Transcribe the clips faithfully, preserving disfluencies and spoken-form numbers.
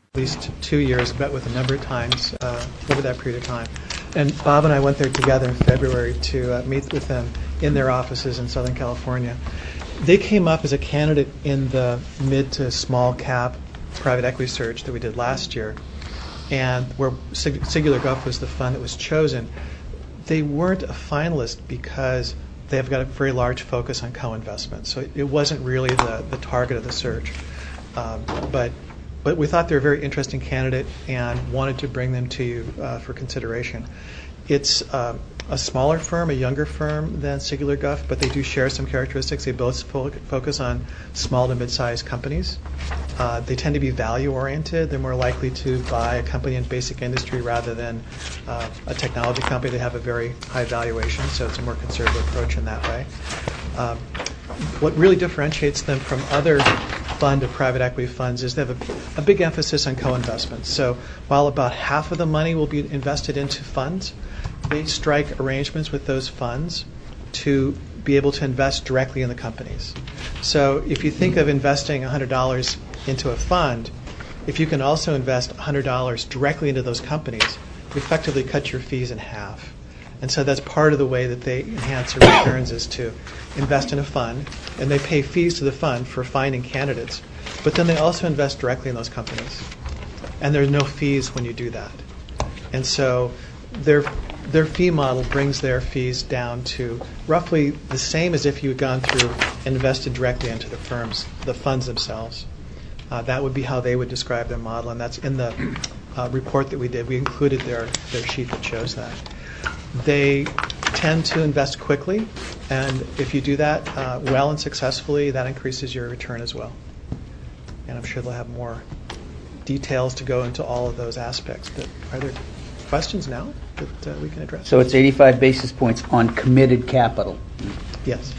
at least two years, met with a number of times uh, over that period of time. And Bob and I went there together in February to uh, meet with them in their offices in Southern California. They came up as a candidate in the mid to small cap private equity search that we did last year, and where Sig- Singular Gulf was the fund that was chosen. They weren't a finalist because they've got a very large focus on co-investment, so it wasn't really the, the target of the search. Um, but But we thought they were a very interesting candidate and wanted to bring them to you uh, for consideration. It's uh, a smaller firm, a younger firm than Singular Gulf, but they do share some characteristics. They both fo- focus on small to mid-sized companies. Uh, they tend to be value-oriented. They're more likely to buy a company in basic industry rather than uh, a technology company. They have a very high valuation, so it's a more conservative approach in that way. Um, what really differentiates them from other fund of private equity funds is they have a, a big emphasis on co-investments. So while about half of the money will be invested into funds, they strike arrangements with those funds to be able to invest directly in the companies. So if you think of investing one hundred dollars into a fund, if you can also invest one hundred dollars directly into those companies, you effectively cut your fees in half. And so that's part of the way that they enhance their returns is to invest in a fund, and they pay fees to the fund for finding candidates, but then they also invest directly in those companies. And there's no fees when you do that. And so their their fee model brings their fees down to roughly the same as if you had gone through and invested directly into the firms, the funds themselves. Uh, that would be how they would describe their model, and that's in the uh, report that we did. We included their, their sheet that shows that. They tend to invest quickly, and if you do that uh, well and successfully, that increases your return as well. And I'm sure they'll have more details to go into all of those aspects. But are there questions now that uh, we can address? So it's eighty-five basis points on committed capital. Yes.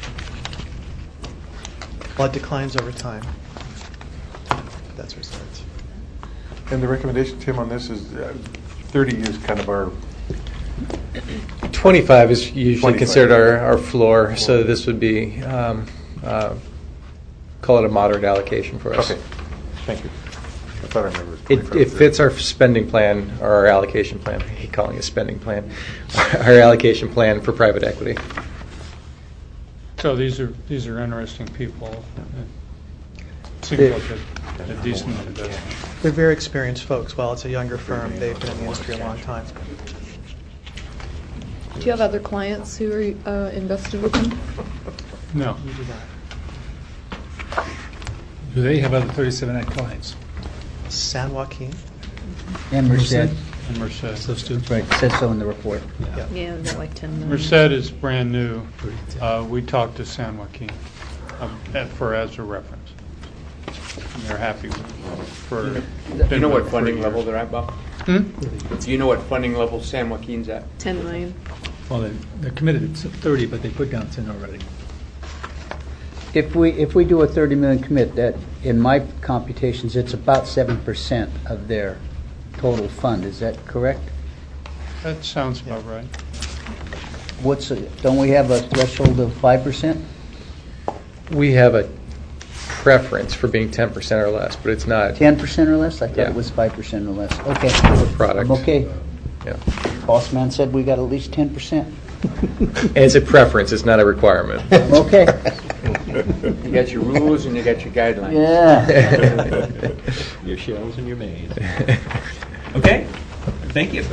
Well, it declines over time. That's where it starts. And the recommendation, Tim, on this is uh, thirty is kind of our... twenty-five is usually twenty-five. considered our, our floor, so this would be, um, uh, call it a moderate allocation for us. Okay, thank you. I thought I remember it was It, twenty-five. it fits our spending plan, or our allocation plan. I hate calling it a spending plan. Our allocation plan for private equity. So these are these are interesting people. It seems like a, a decent investment. They're very experienced folks. While it's a younger firm, they've been in the industry a long time. Do you have other clients who are uh, invested with them? No. We do that. Do they have other thirty-seven Act clients? San Joaquin. And Merced. And Merced. Those two? Right, it says so in the report. Yeah. Yeah, they're like ten million. Merced is brand new. Uh, we talked to San Joaquin uh, for as a reference. And they're happy with for. Do you know what funding level they're at, Bob? Hmm? Do you know what funding level San Joaquin's at? ten million. Well, they- they're committed to thirty, but they put down ten already. If we if we do a thirty million commit, that in my computations, it's about seven percent of their total fund. Is that correct? That sounds about right. What's a, don't we have a threshold of five percent? We have a preference for being ten percent or less, but it's not Ten percent or less? I thought Yeah. it was five percent or less. Okay. a product. I'm okay. Yeah. Boss man said we got at least ten percent. And it's a preference, it's not a requirement. Okay. You got your rules and you got your guidelines. Yeah. Your shells and your maze. Okay, thank you.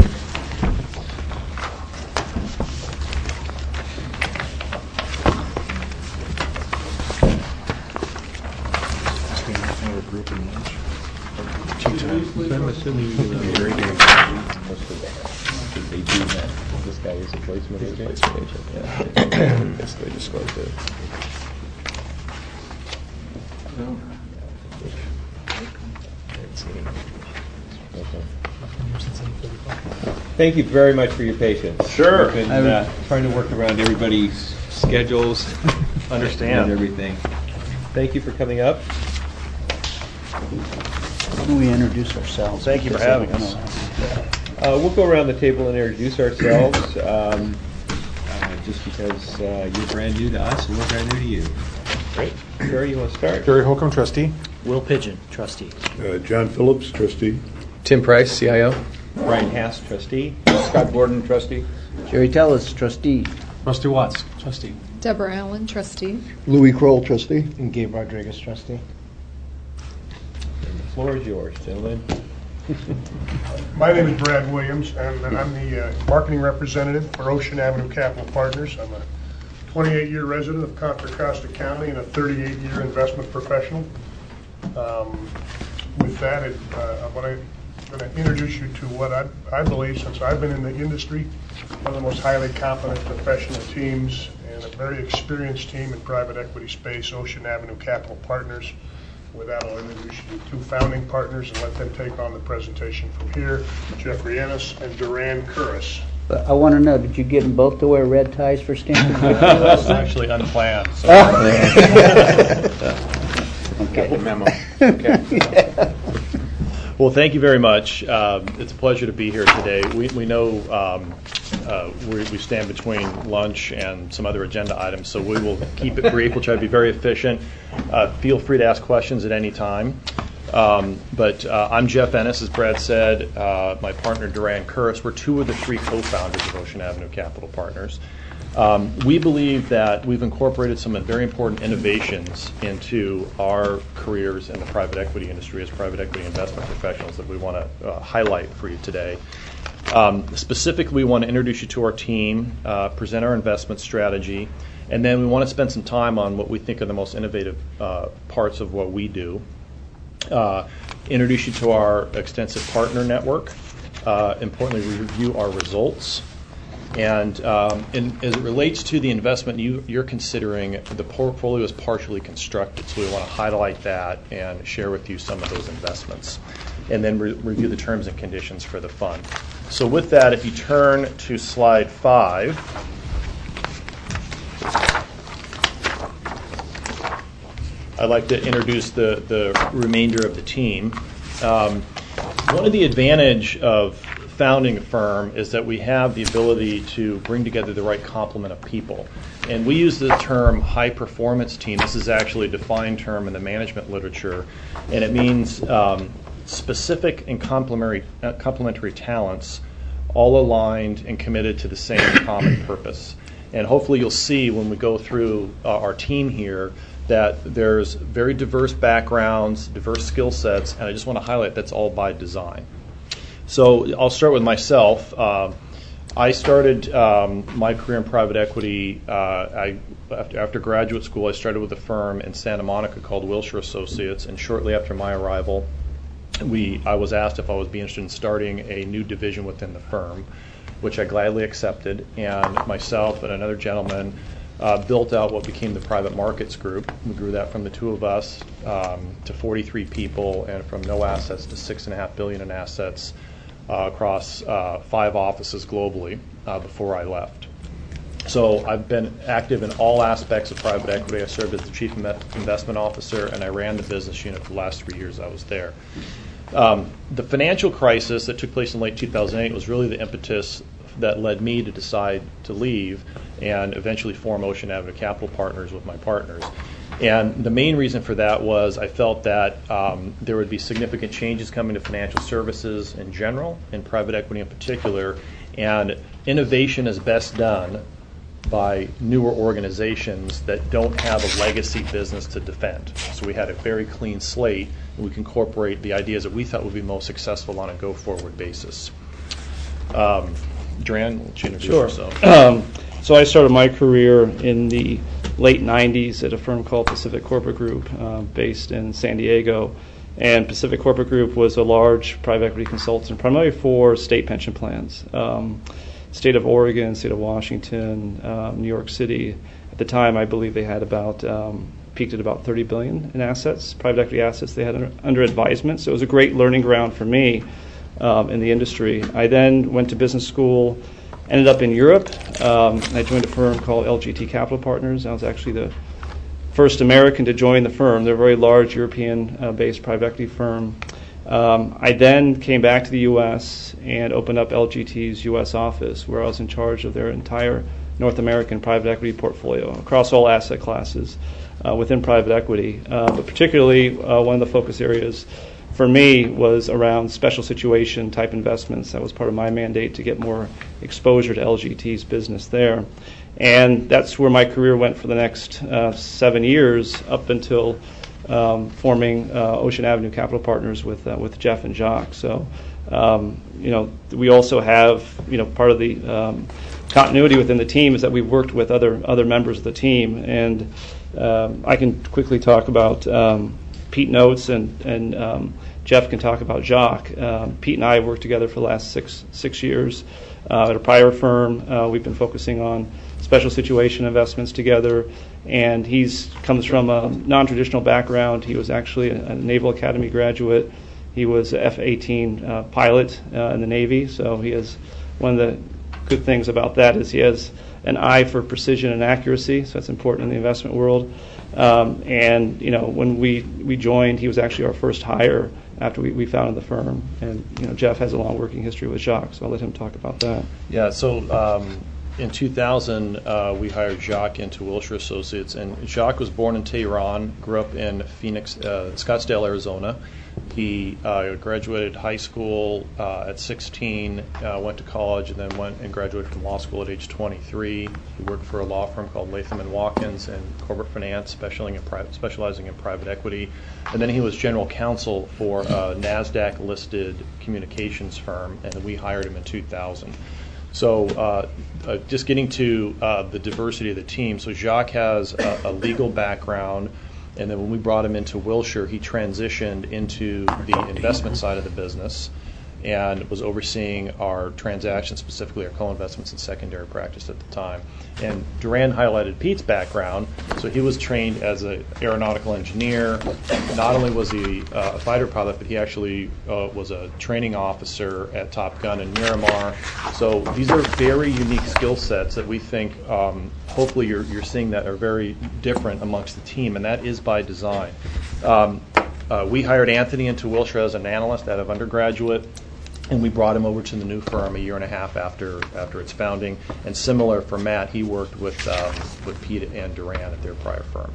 I'm assuming you do Very good. They do that. This guy is a placement agent. Yes, they disclosed it. Thank you very much for your patience. Sure. We've been uh, trying to work around everybody's schedules. Understand. And everything. Thank you for coming up. Why don't we introduce ourselves? Thank you for having us. Uh, we'll go around the table and introduce ourselves, um, uh, just because uh, you're brand new to us and we're brand new to you. Great. Jerry, you want to start? Jerry Holcomb, trustee. Will Pigeon, trustee. Uh, John Phillips, trustee. Tim Price, C I O. Brian Hass, trustee. Scott Gordon, trustee. Jerry Tellis, trustee. Rusty Watts, trustee. Deborah Allen, trustee. Louis Kroll, trustee. And Gabe Rodriguez, trustee. The floor is yours, gentlemen. My name is Brad Williams, and I'm the uh, marketing representative for Ocean Avenue Capital Partners. I'm a twenty-eight-year resident of Contra Costa County and a thirty-eight-year investment professional. Um, with that, it, uh, I want to introduce you to what I, I believe, since I've been in the industry, one of the most highly competent professional teams and a very experienced team in private equity space, Ocean Avenue Capital Partners. With that, I'll introduce you to two founding partners and let them take on the presentation from here, Jeffrey Ennis and Duran Curris. I want to know, did you get them both to wear red ties for standing? That's actually unplanned. So. Okay. Memo. Okay. Well, thank you very much. Um, it's a pleasure to be here today. We, we know um, uh, we, we stand between lunch and some other agenda items, so we will keep it brief. We'll try to be very efficient. Uh, feel free to ask questions at any time. Um, but uh, I'm Jeff Ennis, as Brad said. Uh, my partner, Duran Curris. We're two of the three co-founders of Ocean Avenue Capital Partners. Um, we believe that we've incorporated some very important innovations into our careers in the private equity industry as private equity investment professionals that we want to uh, highlight for you today. Um, specifically, we want to introduce you to our team, uh, present our investment strategy, and then we want to spend some time on what we think are the most innovative uh, parts of what we do. Uh, introduce you to our extensive partner network. Uh, importantly, review our results. And, um, and as it relates to the investment you, you're considering, the portfolio is partially constructed, so we want to highlight that and share with you some of those investments, and then re- review the terms and conditions for the fund. So with that, if you turn to slide five, I'd like to introduce the, the remainder of the team. Um, one of the advantage of founding a firm is that we have the ability to bring together the right complement of people. And we use the term high performance team. This is actually a defined term in the management literature, and it means um, specific and complementary, uh, complementary talents all aligned and committed to the same common purpose. And hopefully you'll see when we go through uh, our team here that there's very diverse backgrounds, diverse skill sets, and I just want to highlight that's all by design. So I'll start with myself. Uh, I started um, my career in private equity. Uh, I, after, after graduate school, I started with a firm in Santa Monica called Wilshire Associates, and shortly after my arrival, we I was asked if I would be interested in starting a new division within the firm, which I gladly accepted. And myself and another gentleman uh, built out what became the private markets group. We grew that from the two of us um, to forty-three people, and from no assets to six and a half billion in assets. Uh, across uh, five offices globally uh, before I left. So I've been active in all aspects of private equity. I served as the chief investment officer, and I ran the business unit for the last three years I was there. Um, the financial crisis that took place in late two thousand eight was really the impetus that led me to decide to leave and eventually form Ocean Avenue Capital Partners with my partners. And the main reason for that was I felt that um, there would be significant changes coming to financial services in general, and private equity in particular, and innovation is best done by newer organizations that don't have a legacy business to defend. So we had a very clean slate, and we can incorporate the ideas that we thought would be most successful on a go-forward basis. Um, Duran, will you introduce Sure. yourself? Um, so I started my career in the late nineties at a firm called Pacific Corporate Group uh, based in San Diego. And Pacific Corporate Group was a large private equity consultant primarily for state pension plans. Um, state of Oregon, state of Washington, um, New York City. At the time, I believe they had about, um, peaked at about thirty billion dollars in assets, private equity assets they had under, under advisement. So it was a great learning ground for me um, in the industry. I then went to business school, ended up in Europe. Um, I joined a firm called L G T Capital Partners. I was actually the first American to join the firm. They're a very large European-based uh, private equity firm. Um, I then came back to the U S and opened up L G T's U S office, where I was in charge of their entire North American private equity portfolio across all asset classes. uh, within private equity. Uh, but particularly, uh, one of the focus areas for me was around special situation type investments. That was part of my mandate to get more exposure to L G T's business there. And that's where my career went for the next uh, seven years up until um, forming uh, Ocean Avenue Capital Partners with uh, with Jeff and Jacques. So, um, you know, we also have, you know, part of the um, continuity within the team is that we've worked with other other members of the team. And um, I can quickly talk about um, Pete Notes and, and um, Jeff can talk about Jacques. Um, Pete and I have worked together for the last six six years. Uh, at a prior firm, uh, we've been focusing on special situation investments together, and he's comes from a non-traditional background. He was actually a, a Naval Academy graduate. He was a F eighteen uh, pilot uh, in the Navy, so he has one of the good things about that is he has an eye for precision and accuracy, so that's important in the investment world. Um, and you know, when we, we joined, he was actually our first hire after we, we founded the firm. And you know, Jeff has a long working history with Jacques, so I'll let him talk about that. Yeah, so um, in two thousand, uh, we hired Jacques into Wilshire Associates, and Jacques was born in Tehran, grew up in Phoenix, uh, Scottsdale, Arizona. He uh, graduated high school uh, at sixteen, uh, went to college, and then went and graduated from law school at age twenty-three. He worked for a law firm called Latham and Watkins in corporate finance, specializing in, pri- specializing in private equity. And then he was general counsel for a NASDAQ-listed communications firm, and we hired him in two thousand. So uh, uh, just getting to uh, the diversity of the team. So Jacques has a, a legal background. And then when we brought him into Wilshire, he transitioned into the investment side of the business and was overseeing our transactions, specifically our co-investments and secondary practice at the time. And Duran highlighted Pete's background. So he was trained as an aeronautical engineer. Not only was he uh, a fighter pilot, but he actually uh, was a training officer at Top Gun in Miramar. So these are very unique skill sets that we think um, hopefully you're, you're seeing that are very different amongst the team, and that is by design. Um, uh, we hired Anthony into Wilshire as an analyst out of undergraduate, and we brought him over to the new firm a year and a half after after its founding. And similar for Matt, he worked with um, with Pete and Duran at their prior firm.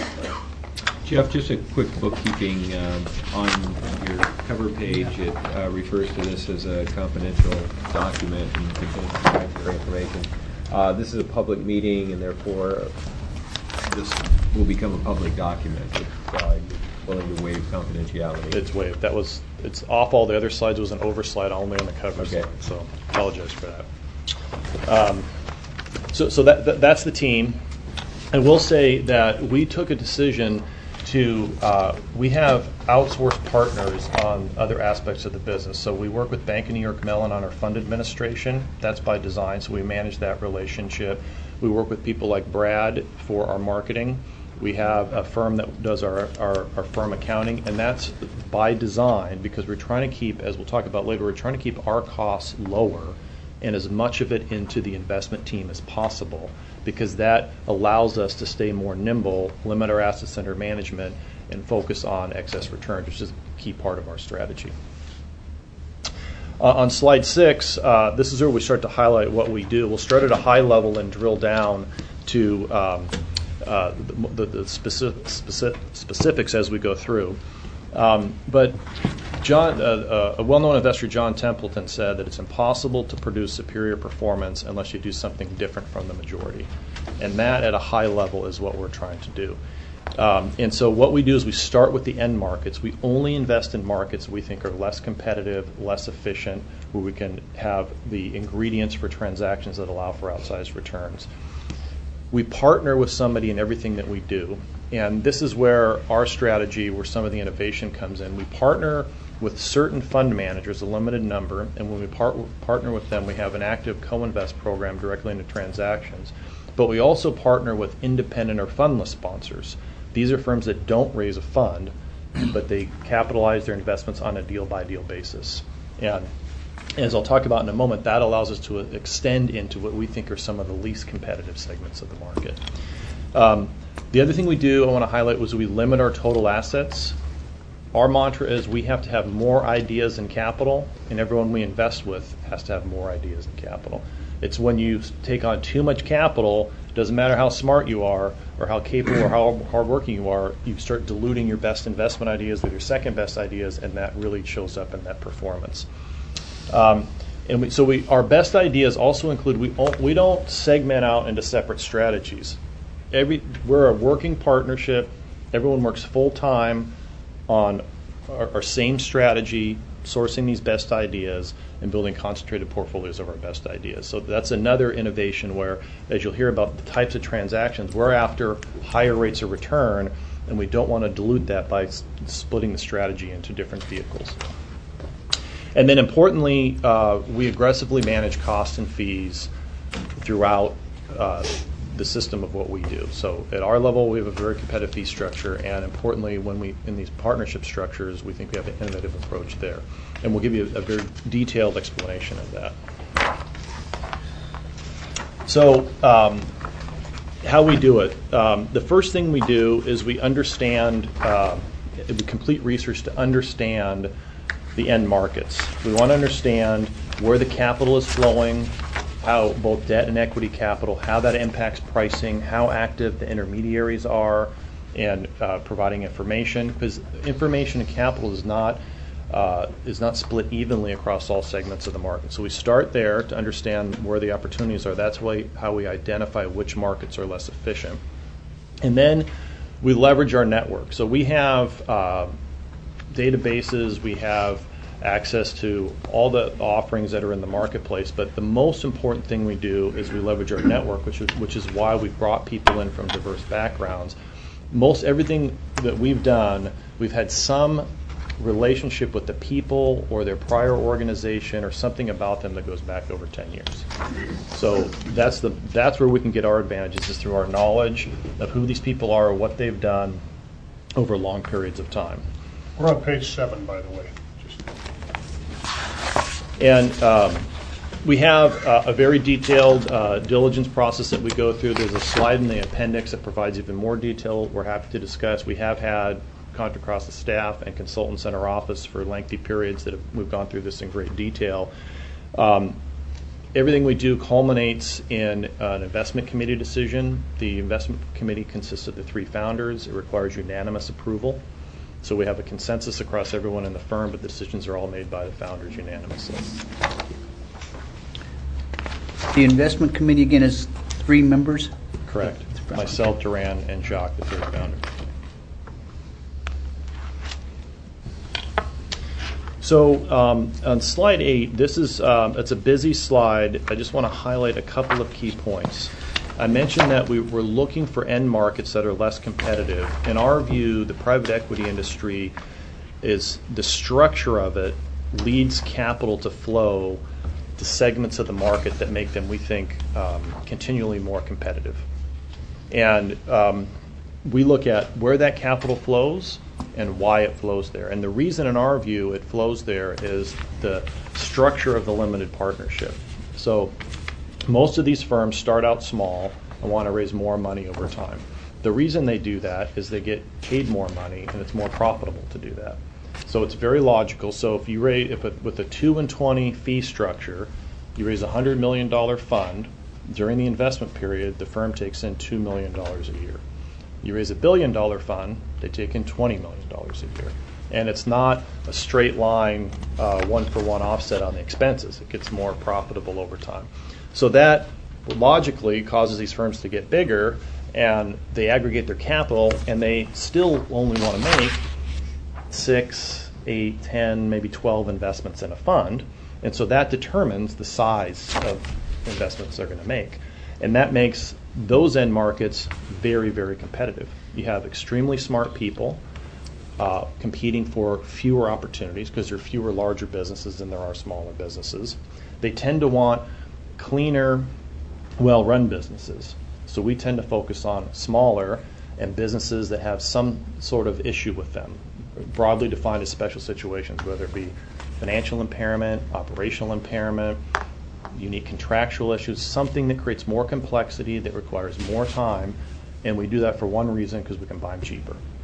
Jeff, just a quick bookkeeping. Um, on your cover page, it uh, refers to this as a confidential document and contains proprietary information. Uh, this is a public meeting, and therefore this will become a public document if uh, you're willing to waive confidentiality. It's waived. That was it's off all the other slides. It was an overslide only on the cover. Okay. Slide, so apologize for that. Um, so so that, that that's the team. I will say that we took a decision to uh, we have outsourced partners on other aspects of the business. So we work with Bank of New York Mellon on our fund administration. That's by design, so we manage that relationship. We work with people like Brad for our marketing. We have a firm that does our, our, our firm accounting, and that's by design because we're trying to keep, as we'll talk about later, we're trying to keep our costs lower and as much of it into the investment team as possible, because that allows us to stay more nimble, limit our assets under management, and focus on excess returns, which is a key part of our strategy. Uh, on slide six, uh, this is where we start to highlight what we do. We'll start at a high level and drill down to um, uh, the, the, the specific, specific, specifics as we go through. Um, but John, uh, uh, a well-known investor, John Templeton, said that it's impossible to produce superior performance unless you do something different from the majority. And that, at a high level, is what we're trying to do. Um, and so what we do is we start with the end markets. We only invest in markets we think are less competitive, less efficient, where we can have the ingredients for transactions that allow for outsized returns. We partner with somebody in everything that we do. And this is where our strategy, where some of the innovation comes in. We partner with certain fund managers, a limited number, and when we part, partner with them, we have an active co-invest program directly into transactions. But we also partner with independent or fundless sponsors. These are firms that don't raise a fund, but they capitalize their investments on a deal-by-deal basis. And as I'll talk about in a moment, that allows us to extend into what we think are some of the least competitive segments of the market. Um, the other thing we do I want to highlight was we limit our total assets. Our mantra is we have to have more ideas than capital, and everyone we invest with has to have more ideas than capital. It's when you take on too much capital, doesn't matter how smart you are or how capable or how hardworking you are, you start diluting your best investment ideas with your second best ideas, and that really shows up in that performance. Um, and we, so we, our best ideas also include, we, we don't segment out into separate strategies. Every, we're a working partnership. Everyone works full-time on our, our same strategy, sourcing these best ideas and building concentrated portfolios of our best ideas. So that's another innovation where, as you'll hear about the types of transactions, we're after higher rates of return, and we don't want to dilute that by s- splitting the strategy into different vehicles. And then importantly, uh, we aggressively manage costs and fees throughout uh, the system of what we do. So at our level, we have a very competitive fee structure, and importantly, when we in these partnership structures, we think we have an innovative approach there. And we'll give you a, a very detailed explanation of that. So um, how we do it. Um, the first thing we do is we understand, uh, we complete research to understand the end markets. We want to understand where the capital is flowing, how both debt and equity capital, how that impacts pricing, how active the intermediaries are, and uh, providing information, because information and capital is not uh, is not split evenly across all segments of the market. So we start there to understand where the opportunities are. That's why, how we identify which markets are less efficient. And then we leverage our network. So we have uh, databases, we have access to all the offerings that are in the marketplace, but the most important thing we do is we leverage our network, which is, which is why we've brought people in from diverse backgrounds. Most everything that we've done, we've had some relationship with the people or their prior organization or something about them that goes back over ten years. So that's the that's where we can get our advantages, is through our knowledge of who these people are, what they've done over long periods of time. We're on page seven, by the way. And um, we have uh, a very detailed uh, diligence process that we go through. There's a slide in the appendix that provides even more detail. We're happy to discuss. We have had Contra Costa staff and consultants in our office for lengthy periods that have, we've gone through this in great detail. Um, everything we do culminates in an investment committee decision. The investment committee consists of the three founders. It requires unanimous approval. So we have a consensus across everyone in the firm, but the decisions are all made by the founders unanimously. The investment committee, again, is three members? Correct. Myself, Duran, and Jacques, the third founder. So um, on slide eight, this is um, it's a busy slide. I just want to highlight a couple of key points. I mentioned that we were looking for end markets that are less competitive. In our view, the private equity industry is, the structure of it leads capital to flow to segments of the market that make them, we think, um, continually more competitive. And um, we look at where that capital flows and why it flows there. And the reason, in our view, it flows there is the structure of the limited partnership. So most of these firms start out small and want to raise more money over time. The reason they do that is they get paid more money, and it's more profitable to do that. So it's very logical. So if you raise, if a, with a two and twenty fee structure, you raise a hundred million dollar fund during the investment period, the firm takes in two million dollars a year. You raise a billion dollar fund, they take in twenty million dollars a year. And it's not a straight line, uh, one for one offset on the expenses. It gets more profitable over time. So that logically causes these firms to get bigger, and they aggregate their capital, and they still only want to make six, eight, ten, maybe twelve investments in a fund. And so that determines the size of investments they're going to make. And that makes those end markets very, very competitive. You have extremely smart people uh, competing for fewer opportunities because there are fewer larger businesses than there are smaller businesses. They tend to want cleaner, well-run businesses. So we tend to focus on smaller and businesses that have some sort of issue with them, broadly defined as special situations, whether it be financial impairment, operational impairment, unique contractual issues, something that creates more complexity, that requires more time, and we do that for one reason, because we can buy them cheaper.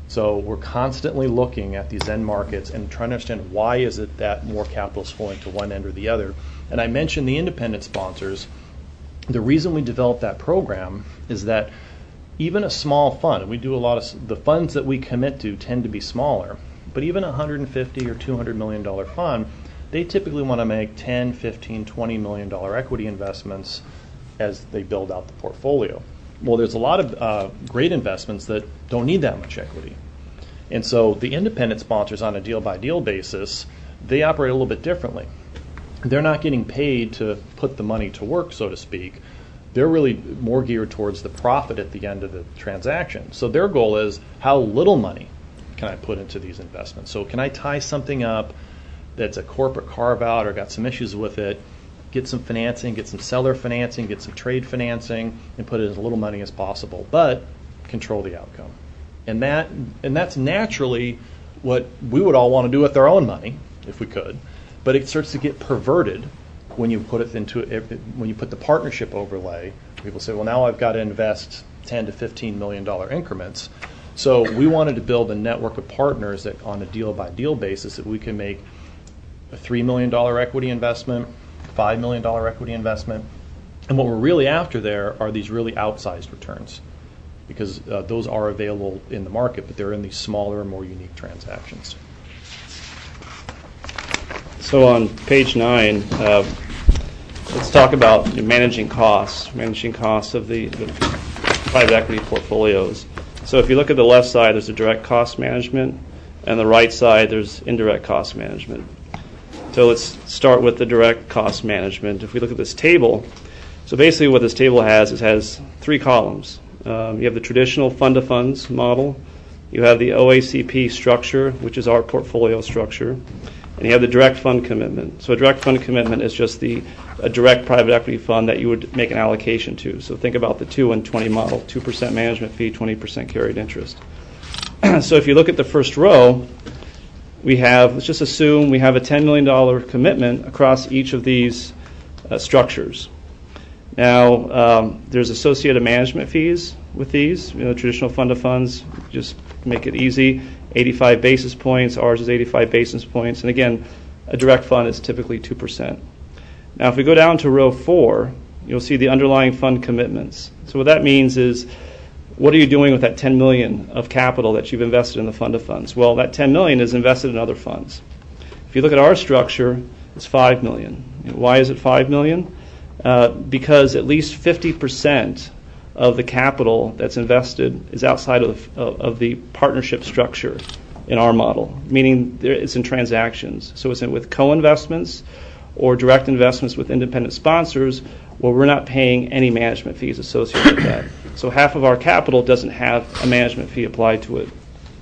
So we're constantly looking at these end markets and trying to understand why is it that more capital is flowing to one end or the other. And I mentioned the independent sponsors. The reason we developed that program is that even a small fund, and we do a lot of, the funds that we commit to tend to be smaller, but even a one hundred fifty or two hundred million dollar fund, they typically want to make ten, fifteen, twenty million dollar equity investments as they build out the portfolio. Well, there's a lot of uh, great investments that don't need that much equity. And so the independent sponsors on a deal-by-deal basis, they operate a little bit differently. They're not getting paid to put the money to work, so to speak. They're really more geared towards the profit at the end of the transaction. So their goal is, how little money can I put into these investments? So can I tie something up that's a corporate carve-out or got some issues with it, get some financing, get some seller financing, get some trade financing, and put it as little money as possible, but control the outcome. And that and that's naturally what we would all want to do with our own money, if we could. But it starts to get perverted when you put it into when you put the partnership overlay. People say, well, now I've got to invest ten to fifteen million dollar increments. So we wanted to build a network of partners that, on a deal by deal basis, that we can make a three million dollar equity investment, five million dollar equity investment. And what we're really after there are these really outsized returns, because uh, those are available in the market, but they're in these smaller, more unique transactions. So on page nine, uh, let's talk about managing costs, managing costs of the, the private equity portfolios. So if you look at the left side, there's a direct cost management, and the right side, there's indirect cost management. So let's start with the direct cost management. If we look at this table, so basically what this table has is has three columns. Um, you have the traditional fund-to-funds model, you have the O A C P structure, which is our portfolio structure, and you have the direct fund commitment. So a direct fund commitment is just the a direct private equity fund that you would make an allocation to. So think about the two and twenty model, two percent management fee, twenty percent carried interest. So if you look at the first row, we have, let's just assume we have a ten million dollar commitment across each of these uh, structures. Now, um, there's associated management fees with these. You know, traditional fund of funds, just make it easy, eighty-five basis points. Ours is eighty-five basis points. And again, a direct fund is typically two percent. Now, if we go down to row four, you'll see the underlying fund commitments. So what that means is, what are you doing with that ten million dollars of capital that you've invested in the fund of funds? Well, that ten million dollars is invested in other funds. If you look at our structure, it's five million dollars. Why is it five million dollars? Uh, because at least fifty percent of the capital that's invested is outside of the, of, of the partnership structure in our model, meaning there, it's in transactions. So it's in with co-investments or direct investments with independent sponsors where we're not paying any management fees associated with that. So half of our capital doesn't have a management fee applied to it.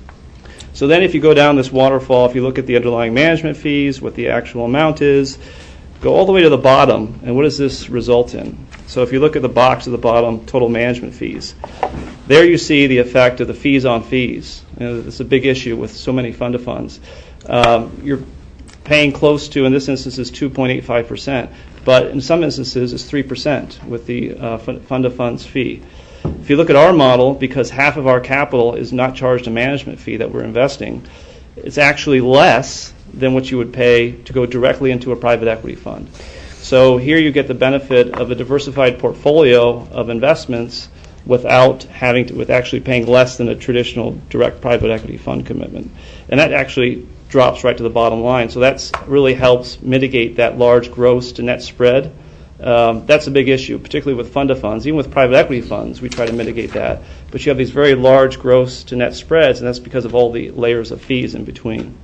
So then if you go down this waterfall, if you look at the underlying management fees, what the actual amount is, go all the way to the bottom, and what does this result in? So if you look at the box at the bottom, total management fees, there you see the effect of the fees on fees. You know, it's a big issue with so many fund of funds. Um, you're paying close to, in this instance, is two point eight five percent, but in some instances it's three percent with the uh, fund of funds fee. If you look at our model, because half of our capital is not charged a management fee that we're investing, it's actually less than what you would pay to go directly into a private equity fund. So here you get the benefit of a diversified portfolio of investments without having to, with actually paying less than a traditional direct private equity fund commitment. And that actually drops right to the bottom line. So that really helps mitigate that large gross to net spread. Um, that's a big issue, particularly with fund of funds. Even with private equity funds, we try to mitigate that. But you have these very large gross to net spreads, and that's because of all the layers of fees in between.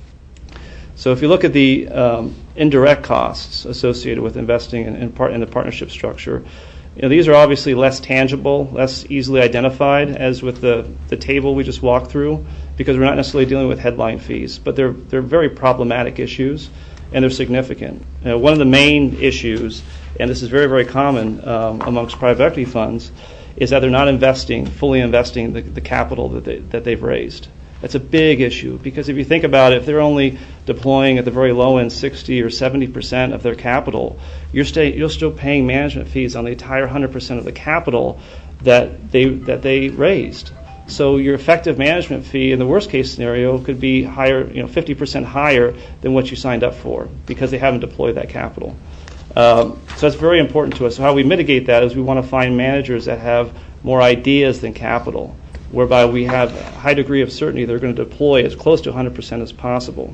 So if you look at the um, indirect costs associated with investing in, in, part, in the partnership structure, you know, these are obviously less tangible, less easily identified, as with the, the table we just walked through, because we're not necessarily dealing with headline fees. But they're, they're very problematic issues, and they're significant. Uh, one of the main issues, and this is very, very common um, amongst private equity funds, is that they're not investing, fully investing the, the capital that, they, that they've raised. That's a big issue, because if you think about it, if they're only deploying at the very low end sixty or seventy percent of their capital, you're, stay, you're still paying management fees on the entire one hundred percent of the capital that they that they raised. So your effective management fee in the worst case scenario could be higher, you know, fifty percent higher than what you signed up for because they haven't deployed that capital. Um, so that's very important to us. So how we mitigate that is we want to find managers that have more ideas than capital, whereby we have a high degree of certainty they're going to deploy as close to one hundred percent as possible.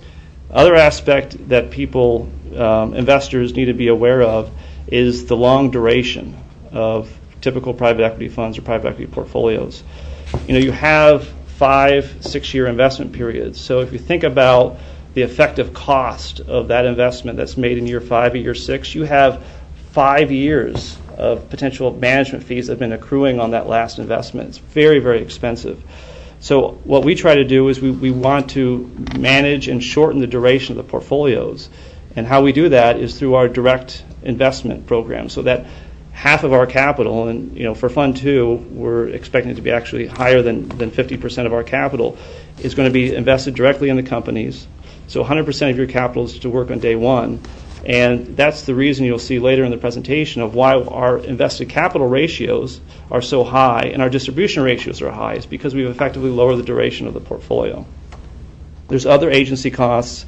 Other aspect that people, um, investors need to be aware of is the long duration of typical private equity funds or private equity portfolios. You know, you have five, six-year investment periods. So if you think about the effective cost of that investment that's made in year five or year six, you have five years of potential management fees that have been accruing on that last investment. It's very, very expensive. So what we try to do is we, we want to manage and shorten the duration of the portfolios. And how we do that is through our direct investment program, so that half of our capital, and you know, for Fund Two, we're expecting it to be actually higher than, than fifty percent of our capital, is going to be invested directly in the companies. So one hundred percent of your capital is to work on day one. And that's the reason you'll see later in the presentation of why our invested capital ratios are so high and our distribution ratios are high, is because we've effectively lowered the duration of the portfolio. There's other agency costs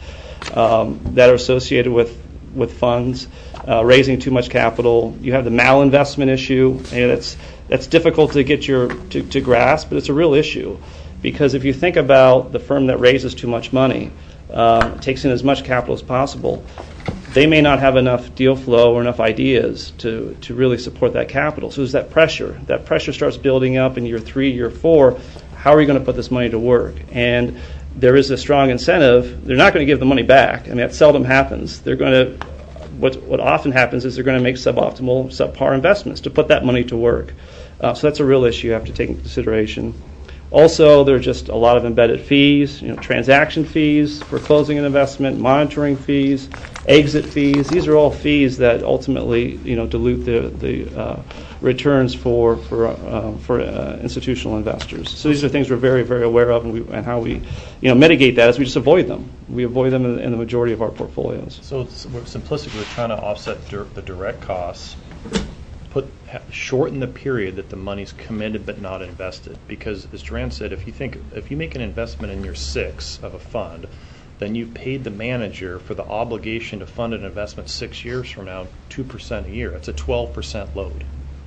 um, that are associated with, with funds, uh, raising too much capital. You have the malinvestment issue, and that's, that's difficult to get your to, to grasp, but it's a real issue. Because if you think about the firm that raises too much money, um, takes in as much capital as possible, they may not have enough deal flow or enough ideas to, to really support that capital. So there's that pressure. That pressure starts building up in year three, year four. How are you going to put this money to work? And there is a strong incentive. They're not going to give the money back. I mean, that seldom happens. They're going to, what, what often happens is they're going to make suboptimal, subpar investments to put that money to work. Uh, so that's a real issue you have to take into consideration. Also, there are just a lot of embedded fees, you know, transaction fees for closing an investment, monitoring fees, exit fees. These are all fees that ultimately, you know, dilute the the uh, returns for for uh, for uh, institutional investors. So these are things we're very very aware of, and, we, and how we, you know, mitigate that is we just avoid them. We avoid them in, in the majority of our portfolios. So it's, we're simplistically we're trying to offset dir- the direct costs. Put shorten the period that the money's committed but not invested, because as Duran said, if you think if you make an investment in year six of a fund, then you paid the manager for the obligation to fund an investment six years from now two percent a year. It's a twelve percent load.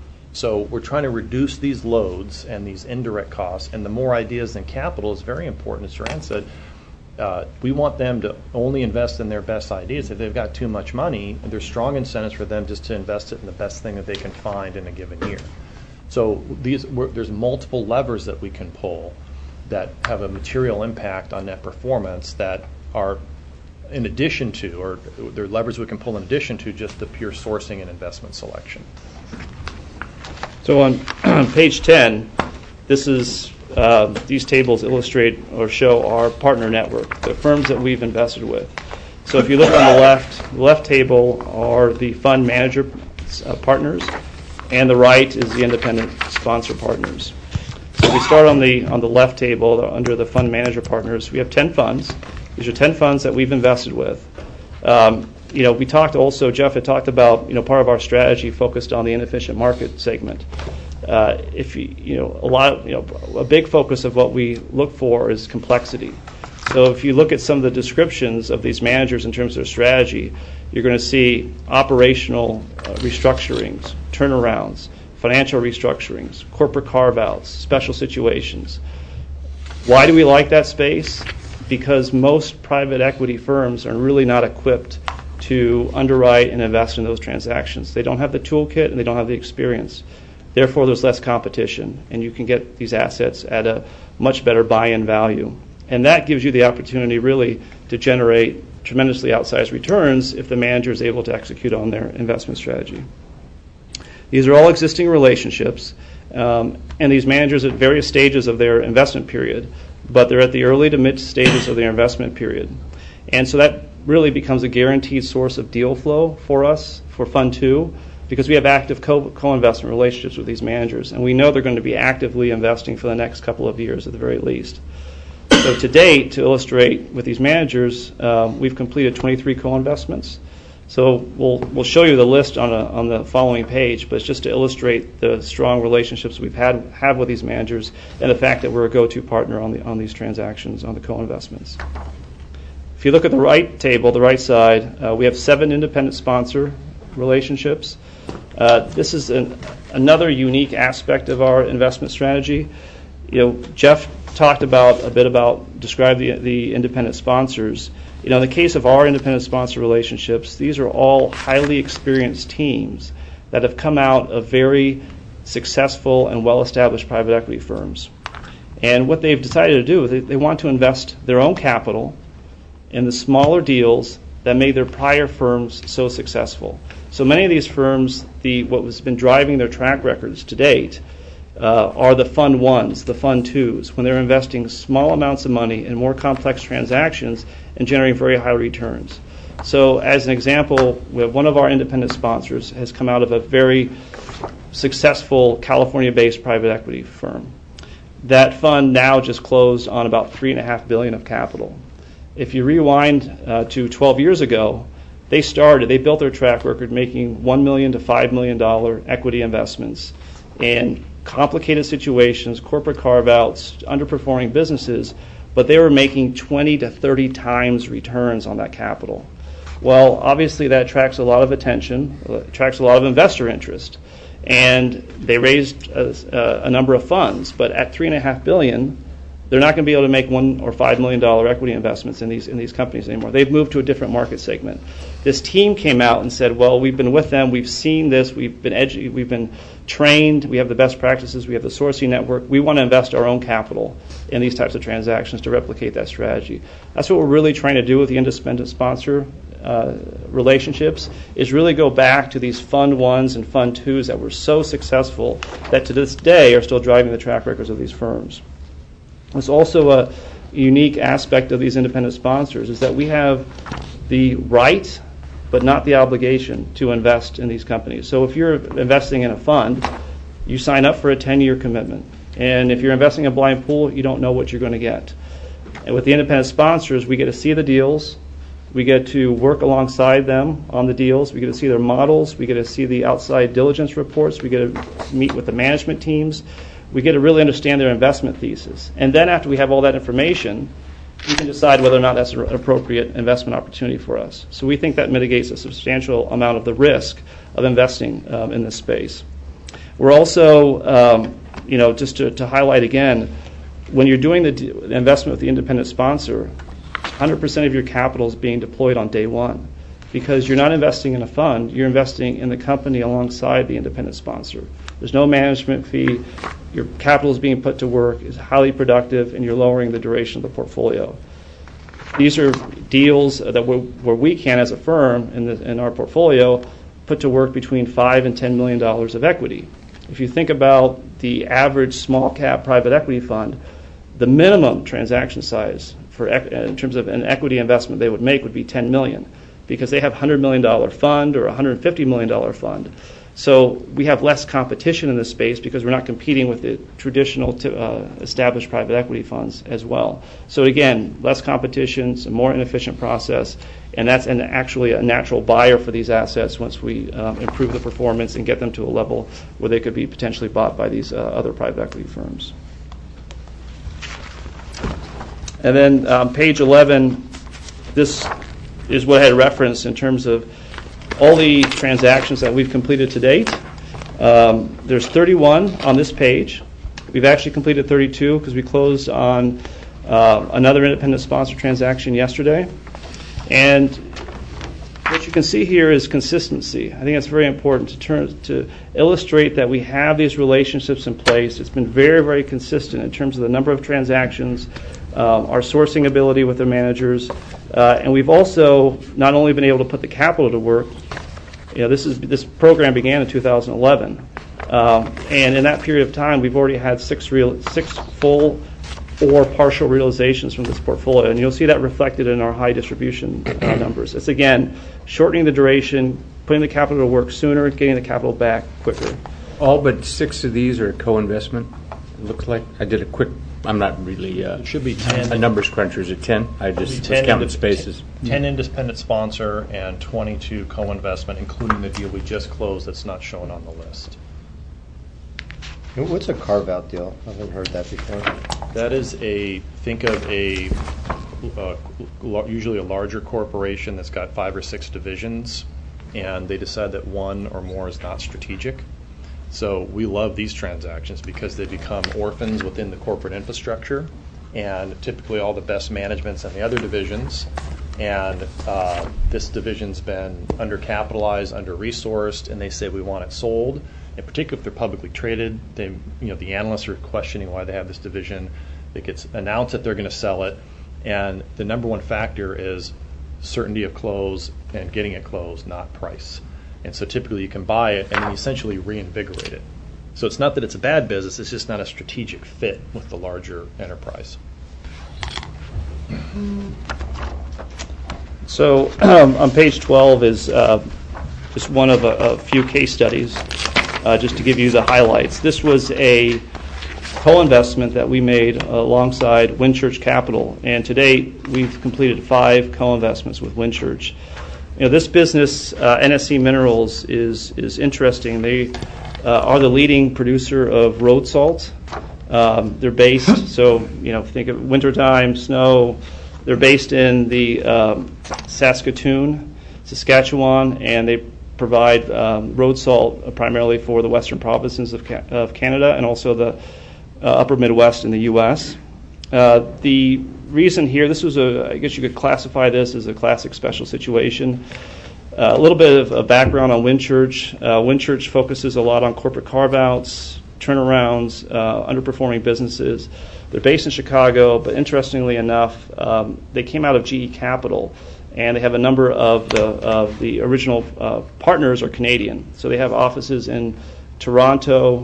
So we're trying to reduce these loads and these indirect costs, and the more ideas than capital is very important. As Duran said, Uh, we want them to only invest in their best ideas. If they've got too much money, there's strong incentives for them just to invest it in the best thing that they can find in a given year. So these, we're, there's multiple levers that we can pull that have a material impact on net performance that are in addition to, or they're levers we can pull in addition to just the pure sourcing and investment selection. So on page ten, this is Uh, these tables illustrate or show our partner network, the firms that we've invested with. So if you look on the left, the left table are the fund manager uh, partners, and the right is the independent sponsor partners. So we start on the on the left table under the fund manager partners. We have ten funds. These are ten funds that we've invested with. Um, you know, we talked also, Jeff had talked about, you know, part of our strategy focused on the inefficient market segment. Uh, if you, you know, a lot of, you know, a big focus of what we look for is complexity. So if you look at some of the descriptions of these managers in terms of their strategy, you're going to see operational uh, restructurings, turnarounds, financial restructurings, corporate carve-outs, special situations. Why do we like that space? Because most private equity firms are really not equipped to underwrite and invest in those transactions. They don't have the toolkit and they don't have the experience. Therefore, there's less competition, and you can get these assets at a much better buy-in value. And that gives you the opportunity, really, to generate tremendously outsized returns if the manager is able to execute on their investment strategy. These are all existing relationships, um, and these managers at various stages of their investment period, but they're at the early to mid stages of their investment period. And so that really becomes a guaranteed source of deal flow for us, for Fund two, because we have active co- co-investment relationships with these managers, and we know they're going to be actively investing for the next couple of years at the very least. So to date, to illustrate with these managers, um, we've completed twenty-three co-investments. So we'll we'll show you the list on a, on the following page, but it's just to illustrate the strong relationships we've had have with these managers and the fact that we're a go-to partner on the on these transactions, on the co-investments. If you look at the right table, the right side, uh, we have seven independent sponsor relationships. Uh, this is an, another unique aspect of our investment strategy. You know, Jeff talked about a bit about describe the the independent sponsors. You know, in the case of our independent sponsor relationships, these are all highly experienced teams that have come out of very successful and well-established private equity firms. And what they've decided to do is they, they want to invest their own capital in the smaller deals that made their prior firms so successful. So many of these firms, the what has been driving their track records to date uh, are the fund ones, the fund twos, when they're investing small amounts of money in more complex transactions and generating very high returns. So as an example, we have one of our independent sponsors has come out of a very successful California-based private equity firm. That fund now just closed on about three and a half billion of capital. If you rewind uh, to twelve years ago, they started, they built their track record making one million to five million dollar equity investments in complicated situations, corporate carve-outs, underperforming businesses, but they were making twenty to thirty times returns on that capital. Well, obviously that attracts a lot of attention, attracts a lot of investor interest, and they raised a, a number of funds, but at three and a half billion, they're not going to be able to make one or five million dollar equity investments in these in these companies anymore. They've moved to a different market segment. This team came out and said, "Well, we've been with them. We've seen this. We've been edu- We've been trained. We have the best practices. We have the sourcing network. We want to invest our own capital in these types of transactions to replicate that strategy." That's what we're really trying to do with the independent sponsor uh, relationships. Is really go back to these fund ones and fund twos that were so successful that to this day are still driving the track records of these firms. It's also a unique aspect of these independent sponsors is that we have the right but not the obligation to invest in these companies. So if you're investing in a fund, you sign up for a ten-year commitment. And if you're investing in a blind pool, you don't know what you're going to get. And with the independent sponsors, we get to see the deals. We get to work alongside them on the deals. We get to see their models. We get to see the outside diligence reports. We get to meet with the management teams. We get to really understand their investment thesis. And then after we have all that information, we can decide whether or not that's an appropriate investment opportunity for us. So we think that mitigates a substantial amount of the risk of investing um, in this space. We're also, um, you know, just to, to highlight again, when you're doing the d- investment with the independent sponsor, one hundred percent of your capital is being deployed on day one. Because you're not investing in a fund, you're investing in the company alongside the independent sponsor. There's no management fee. Your capital is being put to work, is highly productive, and you're lowering the duration of the portfolio. These are deals that we're, where we can, as a firm in, the, in our portfolio, put to work between five and ten million dollars of equity. If you think about the average small cap private equity fund, the minimum transaction size for in terms of an equity investment they would make would be ten million dollars. Because they have a one hundred million dollars fund or a one hundred fifty million dollars fund. So we have less competition in this space because we're not competing with the traditional t- uh, established private equity funds as well. So again, less competition, it's a more inefficient process, and that's an, actually a natural buyer for these assets once we um, improve the performance and get them to a level where they could be potentially bought by these uh, other private equity firms. And then um, page eleven, this is what I had referenced in terms of all the transactions that we've completed to date. Um, there's thirty-one on this page. We've actually completed thirty-two because we closed on uh, another independent sponsor transaction yesterday. And what you can see here is consistency. I think it's very important to turn to illustrate that we have these relationships in place. It's been very, very consistent in terms of the number of transactions, um, our sourcing ability with the managers, uh, and we've also not only been able to put the capital to work. You know, this is this program began in two thousand eleven, um, and in that period of time, we've already had six real, six full or partial realizations from this portfolio, and you'll see that reflected in our high distribution uh, numbers. It's again shortening the duration, putting the capital to work sooner, getting the capital back quicker. All but six of these are co-investment. It looks like I did a quick I'm not really uh, It should be ten. a numbers cruncher. Is it ten? I just was ten counting inde- spaces. ten independent sponsor and twenty-two co-investment, including the deal we just closed that's not shown on the list. What's a carve-out deal? I haven't heard that before. That is a, think of a, uh, l- usually a larger corporation that's got five or six divisions, and they decide that one or more is not strategic. So we love these transactions because they become orphans within the corporate infrastructure, and typically all the best management's in the other divisions. And uh, this division's been undercapitalized, under-resourced, and they say we want it sold. In particular, if they're publicly traded, they, you know, the analysts are questioning why they have this division. It gets announced that they're going to sell it, and the number one factor is certainty of close and getting it closed, not price. And so typically you can buy it and then essentially reinvigorate it. So it's not that it's a bad business, it's just not a strategic fit with the larger enterprise. So um, on page twelve is uh, just one of a, a few case studies, uh, just to give you the highlights. This was a co-investment that we made alongside Windchurch Capital, and to date we've completed five co-investments with Windchurch. You know, this business, uh, N S C Minerals, is is interesting. They uh, are the leading producer of road salt. Um, they're based, so you know, think of wintertime, snow. They're based in the um, Saskatoon, Saskatchewan, and they provide um, road salt primarily for the western provinces of, ca- of Canada and also the uh, upper Midwest in the U S. Uh, the reason here, this was a, I guess you could classify this as a classic special situation. Uh, a little bit of a background on Windchurch. Uh, Windchurch focuses a lot on corporate carve-outs, turnarounds, uh, underperforming businesses. They're based in Chicago, but interestingly enough, um, they came out of G E Capital, and they have a number of the of the original uh, partners are Canadian. So they have offices in Toronto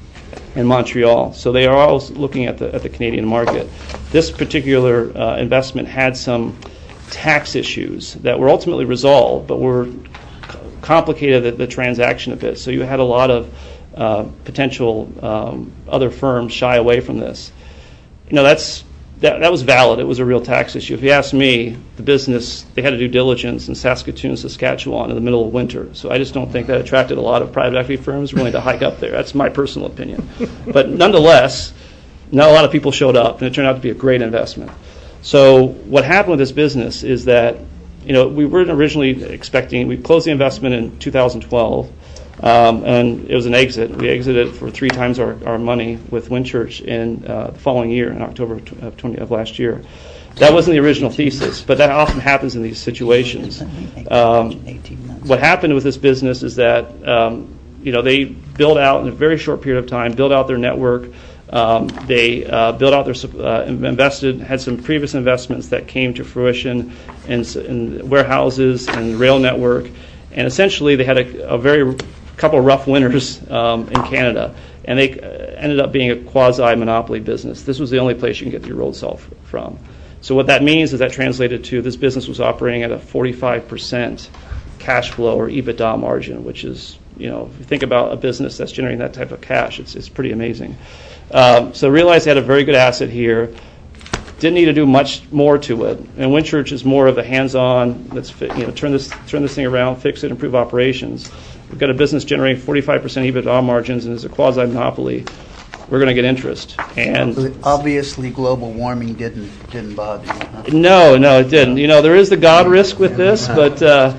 and Montreal. So they are always looking at the at the Canadian market. This particular uh, investment had some tax issues that were ultimately resolved, but were complicated the, the transaction a bit. So you had a lot of uh, potential um, other firms shy away from this. You know, that's that, that was valid. It was a real tax issue. If you ask me, the business, they had to do diligence in Saskatoon, Saskatchewan in the middle of winter. So I just don't think that attracted a lot of private equity firms willing to hike up there. That's my personal opinion. But nonetheless, not a lot of people showed up, and it turned out to be a great investment. So what happened with this business is that, you know, we weren't originally expecting, we closed the investment in two thousand twelve, um, and it was an exit. We exited for three times our, our money with Windchurch in uh, the following year, in October of, twenty, of last year. That wasn't the original thesis, but that often happens in these situations. Um, what happened with this business is that, um, you know, they built out in a very short period of time, built out their network. Um, they uh, built out their, uh, invested, had some previous investments that came to fruition in, in warehouses and rail network, and essentially they had a, a very couple of rough winters um, in Canada, and they ended up being a quasi-monopoly business. This was the only place you can get your road salt from. So what that means is that translated to this business was operating at a forty-five percent cash flow or EBITDA margin, which is, you know, if you think about a business that's generating that type of cash, it's it's pretty amazing. Um, so realized they had a very good asset here. Didn't need to do much more to it. And Windchurch is more of a hands-on, let's fi- you know turn this turn this thing around, fix it, improve operations. We've got a business generating forty-five percent EBITDA margins, and as a quasi-monopoly, we're going to get interest. And obviously, global warming didn't didn't bother you. Huh? No, no, it didn't. You know, there is the God risk with this, but uh,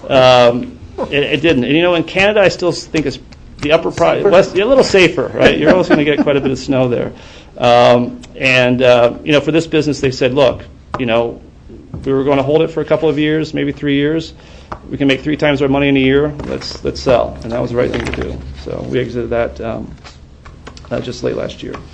um, it, it didn't. And you know, in Canada, I still think it's the upper pri- west, a little safer, right? You're always going to get quite a bit of snow there. Um, and, uh, you know, for this business, they said, look, you know, we were going to hold it for a couple of years, maybe three years. We can make three times our money in a year. Let's let's sell. And that was the right thing to do. So we exited that um, uh, just late last year.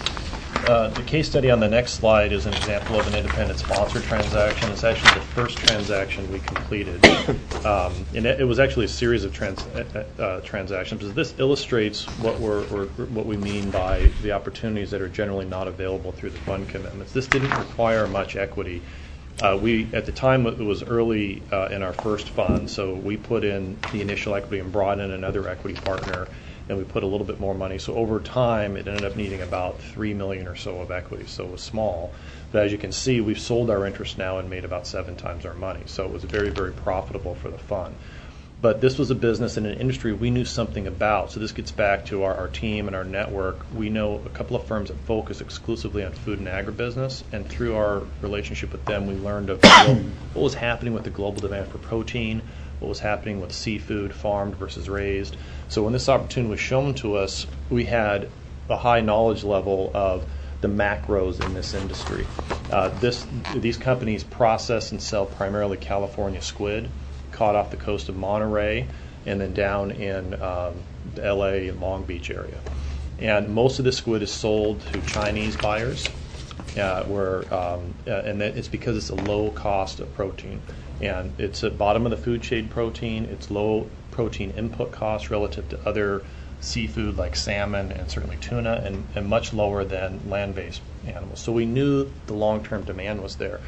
Uh, the case study on the next slide is an example of an independent sponsor transaction. It's actually the first transaction we completed. Um, and it, it was actually a series of trans, uh, transactions. Because this illustrates what we're, or what we mean by the opportunities that are generally not available through the fund commitments. This didn't require much equity. Uh, we, at the time, it was early uh, in our first fund, so we put in the initial equity and brought in another equity partner. and we put a little bit more money. So over time, it ended up needing about three million dollars or so of equity, so it was small. But as you can see, we've sold our interest now and made about seven times our money. So it was very, very profitable for the fund. But this was a business in an industry we knew something about. So this gets back to our, our team and our network. We know a couple of firms that focus exclusively on food and agribusiness, and through our relationship with them, we learned of what was happening with the global demand for protein, what was happening with seafood, farmed versus raised. So when this opportunity was shown to us, we had a high knowledge level of the macros in this industry. Uh, this, these companies process and sell primarily California squid, caught off the coast of Monterey and then down in um, the L A and Long Beach area. And most of this squid is sold to Chinese buyers, uh, where, um, uh, and that it's because it's a low cost of protein. And it's at bottom of the food chain protein. It's low protein input cost relative to other seafood like salmon and certainly tuna, and, and much lower than land-based animals. So we knew the long-term demand was there.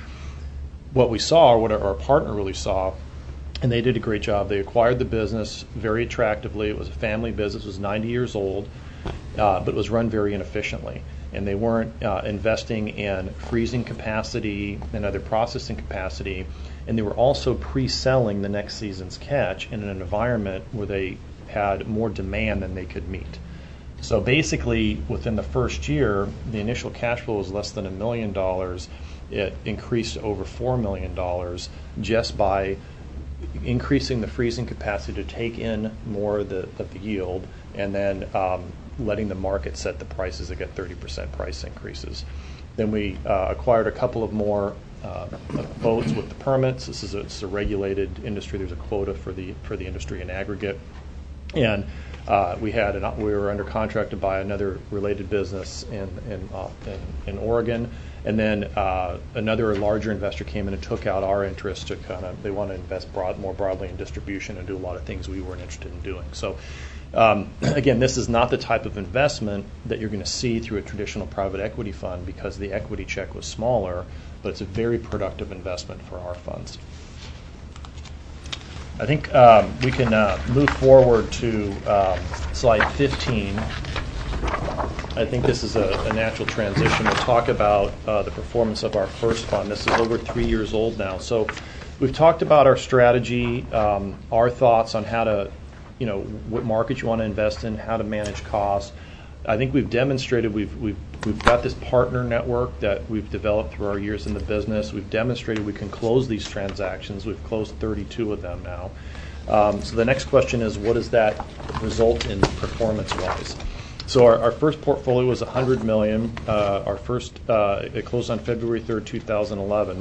What we saw, or what our, our partner really saw, and they did a great job. They acquired the business very attractively. It was a family business. It was ninety years old, uh, but it was run very inefficiently. And they weren't uh, investing in freezing capacity and other processing capacity. And they were also pre-selling the next season's catch in an environment where they had more demand than they could meet. So basically, within the first year, the initial cash flow was less than a million dollars. It increased to over four million dollars just by increasing the freezing capacity to take in more of the, of the yield, and then um, letting the market set the prices that get thirty percent price increases. Then we uh, acquired a couple of more uh, boats with the permits. This is a, it's a regulated industry. There's a quota for the for the industry in aggregate, and uh, we had an, we were under contract to buy another related business in in uh, in, in Oregon. And then uh, another larger investor came in and took out our interest to kind of, they want to invest broad, more broadly in distribution and do a lot of things we weren't interested in doing. So um, again, this is not the type of investment that you're going to see through a traditional private equity fund because the equity check was smaller, but it's a very productive investment for our funds. I think um, we can uh, move forward to um, slide fifteen. I think this is a, a natural transition to talk about uh, the performance of our first fund. This is over three years old now. So we've talked about our strategy, um, our thoughts on how to, you know, what markets you want to invest in, how to manage costs. I think we've demonstrated we've we've we've got this partner network that we've developed through our years in the business. We've demonstrated we can close these transactions. We've closed thirty-two of them now. Um, so the next question is, what does that result in performance-wise? So our, our first portfolio was one hundred million dollars. Uh, our first, uh, it closed on February third, two thousand eleven.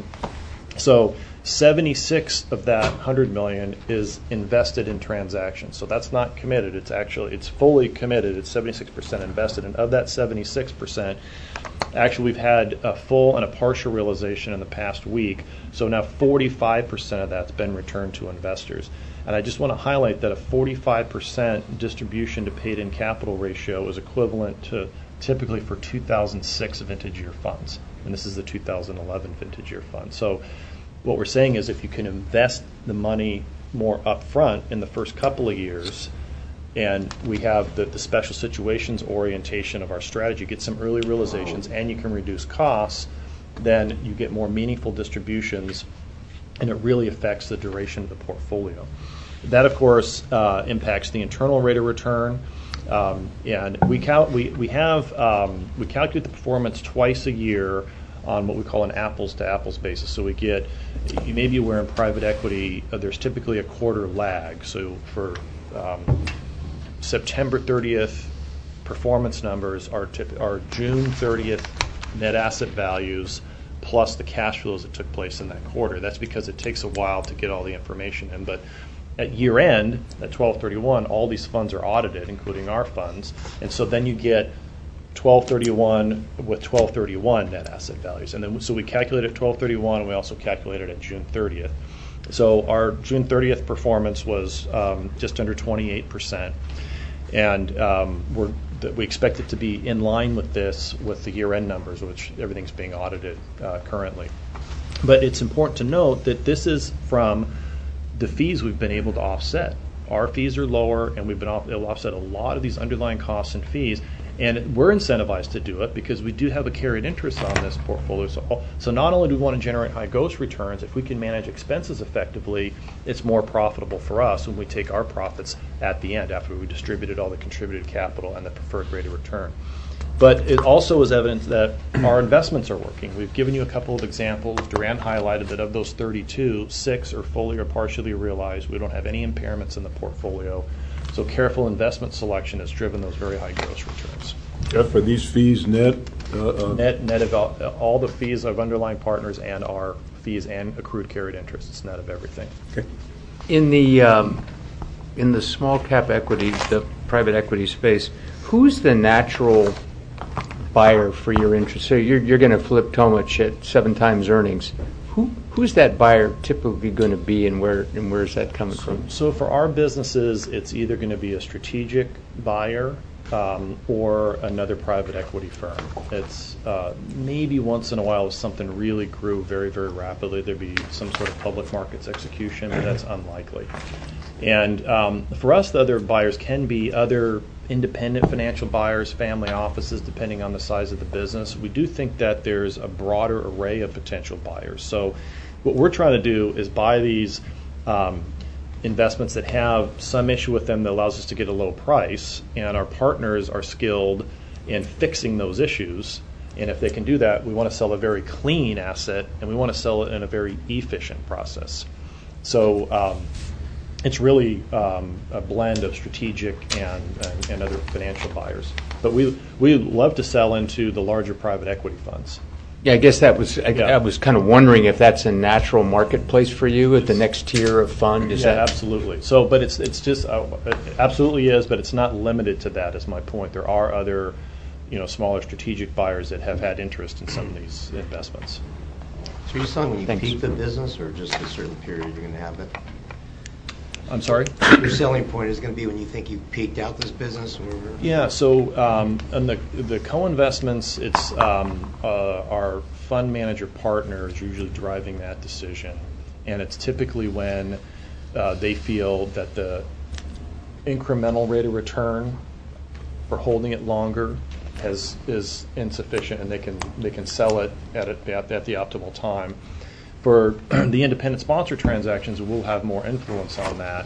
So seventy-six of that one hundred million dollars is invested in transactions. So that's not committed. It's actually, it's fully committed. It's seventy-six percent invested. And of that seventy-six percent, actually we've had a full and a partial realization in the past week. So now forty-five percent of that's been returned to investors. And I just want to highlight that a forty-five percent distribution to paid-in capital ratio is equivalent to typically for two thousand six vintage year funds. And this is the two thousand eleven vintage year fund. So what we're saying is if you can invest the money more upfront in the first couple of years, and we have the, the special situations orientation of our strategy, get some early realizations, and you can reduce costs, then you get more meaningful distributions, and it really affects the duration of the portfolio. That, of course, uh, impacts the internal rate of return, um, and we, cal- we, we have um, we calculate the performance twice a year on what we call an apples-to-apples basis. So we get, you may be aware in private equity, uh, there's typically a quarter lag. So for um, September thirtieth performance numbers are, tip- are June thirtieth net asset values plus the cash flows that took place in that quarter. That's because it takes a while to get all the information in. But at year end, at twelve thirty-one, all these funds are audited, including our funds. And so then you get twelve thirty-one with twelve thirty-one net asset values. And then so we calculate at twelve thirty-one, and we also calculate it at June thirtieth. So our June thirtieth performance was um, just under twenty-eight percent. And um, we're that we expect it to be in line with this, with the year-end numbers, which everything's being audited uh, currently. But it's important to note that this is from the fees we've been able to offset. our fees are lower, and we've been off, it'll offset a lot of these underlying costs and fees. And we're incentivized to do it because we do have a carried interest on this portfolio. So, so not only do we want to generate high gross returns, if we can manage expenses effectively, it's more profitable for us when we take our profits at the end after we distributed all the contributed capital and the preferred rate of return. But it also is evidence that our investments are working. We've given you a couple of examples. Duran highlighted that of those thirty-two, six are fully or partially realized. We don't have any impairments in the portfolio. So careful investment selection has driven those very high gross returns. Jeff, are these fees net? Uh, uh, Net, net of all, all the fees of underlying partners and our fees and accrued carried interest. It's net of everything. Okay. In the um, in the small cap equity, the private equity space, who's the natural buyer for your interest? So you're you're going to flip Tomich at seven times earnings. Who who's that buyer typically going to be, and where and where's that coming from? So for our businesses, it's either going to be a strategic buyer um, or another private equity firm. It's uh, maybe once in a while if something really grew very, very rapidly, there'd be some sort of public markets execution, but that's unlikely. And um, for us, the other buyers can be other independent financial buyers, family offices, depending on the size of the business. We do think that there's a broader array of potential buyers. So what we're trying to do is buy these um, investments that have some issue with them that allows us to get a low price, and our partners are skilled in fixing those issues. And if they can do that, we want to sell a very clean asset, and we want to sell it in a very efficient process. So um, it's really um, a blend of strategic and, and, and other financial buyers. But we we love to sell into the larger private equity funds. Yeah, I guess that was. I, Yeah. I was kind of wondering if that's a natural marketplace for you at the next tier of fund. Is yeah, that absolutely. So, but it's it's just uh, it absolutely is, but it's not limited to that. Is my point. There are other, you know, smaller strategic buyers that have had interest in some of these investments. So are you selling when you Thanks. peak the business, or just a certain period you're going to have it? I'm sorry? Your selling point is going to be when you think you've peaked out this business? Or Yeah, so um, on the the co-investments, it's um, uh, our fund manager partner is usually driving that decision, and it's typically when uh, they feel that the incremental rate of return for holding it longer has is insufficient, and they can they can sell it at it at, at the optimal time. For the independent sponsor transactions, we'll have more influence on that.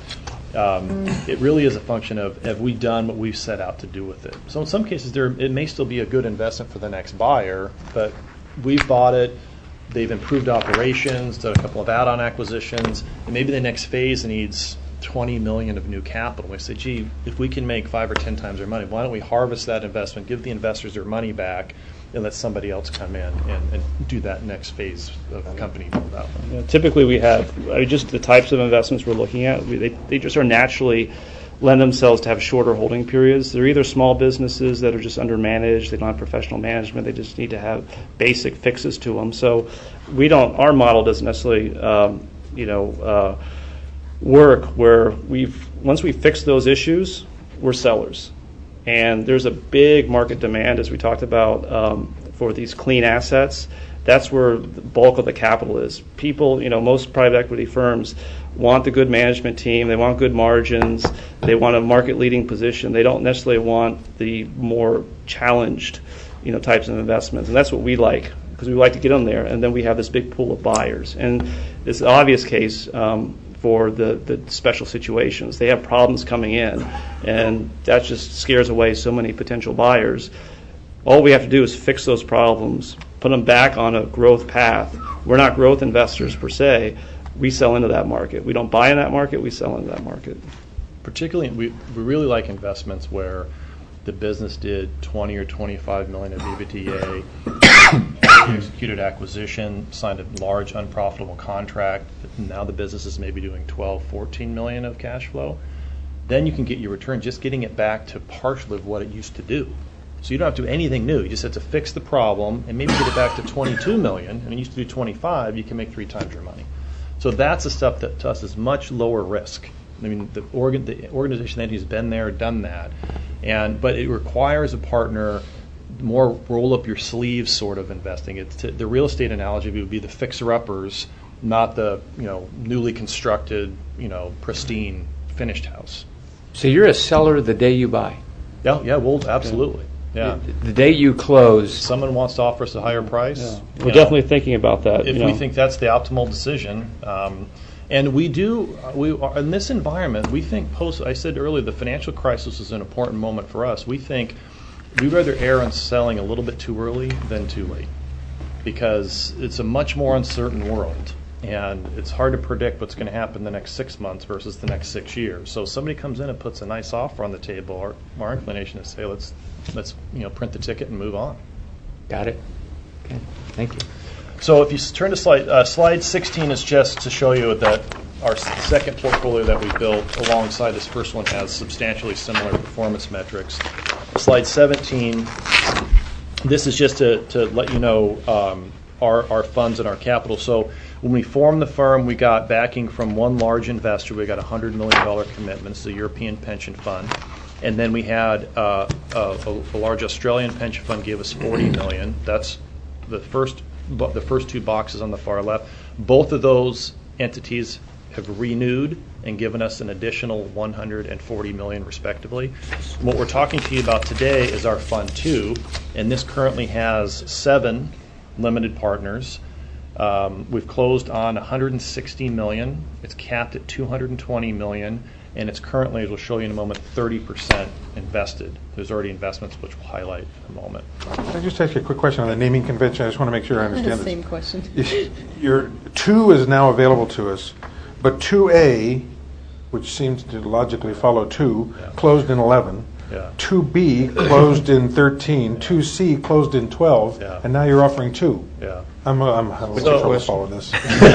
Um, it really is a function of, have we done what we've set out to do with it? So in some cases, there it may still be a good investment for the next buyer, but we've bought it, they've improved operations, done a couple of add-on acquisitions, and maybe the next phase needs twenty million dollars of new capital. We say, gee, if we can make five or ten times our money, why don't we harvest that investment, give the investors their money back, and let somebody else come in and, and do that next phase of company build out. Yeah, typically we have, I mean, just the types of investments we're looking at, we, they, they just are naturally lend themselves to have shorter holding periods. They're either small businesses that are just undermanaged, they don't have professional management, they just need to have basic fixes to them. So we don't, our model doesn't necessarily, um, you know, uh, work where we've, once we fix those issues, we're sellers. And there's a big market demand, as we talked about, um, for these clean assets. That's where the bulk of the capital is. People, you know, most private equity firms want the good management team. They want good margins. They want a market-leading position. They don't necessarily want the more challenged, you know, types of investments. And that's what we like, because we like to get them there. And then we have this big pool of buyers. And it's an obvious case um, for the, the special situations. They have problems coming in, and that just scares away so many potential buyers. All we have to do is fix those problems, put them back on a growth path. We're not growth investors per se. We sell into that market. We don't buy in that market, we sell into that market. Particularly, we, we really like investments where the business did twenty or twenty-five million of EBITDA, executed acquisition, signed a large unprofitable contract. Now the business is maybe doing twelve, fourteen million of cash flow. Then you can get your return just getting it back to partially of what it used to do. So you don't have to do anything new. You just have to fix the problem and maybe get it back to twenty-two million, and it used to do twenty-five, you can make three times your money. So that's the stuff that to us is much lower risk. I mean, the, organ, the organization entity has been there, done that, and but it requires a partner, more roll up your sleeves sort of investing. It's to, the real estate analogy would be the fixer uppers, not the you know newly constructed you know pristine finished house. So you're a seller the day you buy? Yeah, yeah, well, absolutely. Yeah. The, the day you close. Someone wants to offer us a higher price. Yeah. you We're know, definitely thinking about that. If you we know. think that's the optimal decision. Um, and we do, we are, in this environment, we think post, I said earlier, the financial crisis is an important moment for us. We think we'd rather err on selling a little bit too early than too late, because it's a much more uncertain world. And it's hard to predict what's going to happen the next six months versus the next six years. So if somebody comes in and puts a nice offer on the table, our, our inclination is to say, let's, let's you know, print the ticket and move on. Got it. Okay, thank you. So if you s- turn to slide, uh, slide sixteen is just to show you that our s- second portfolio that we built alongside this first one has substantially similar performance metrics. Slide seventeen, this is just to, to let you know um, our, our funds and our capital. So when we formed the firm, we got backing from one large investor. We got a one hundred million dollars commitment. It's the European Pension Fund. And then we had uh, a, a large Australian pension fund gave us forty million dollars. That's the first, bu- the first two boxes on the far left. Both of those entities have renewed and given us an additional one hundred forty million dollars respectively. What we're talking to you about today is our Fund two, and this currently has seven limited partners. Um, we've closed on one hundred sixty million dollars. It's capped at two hundred twenty million dollars, and it's currently, as we'll show you in a moment, thirty percent invested. There's already investments which we'll highlight in a moment. Can I just ask you a quick question on the naming convention? I just want to make sure I understand this. Same question. Your two is now available to us, but two A, which seems to logically follow two, Yeah. closed in eleven. Yeah. two B closed in thirteen. two C closed in twelve. Yeah. And now you're offering two. Yeah. I'm, uh, I'm having a So- little trouble following this.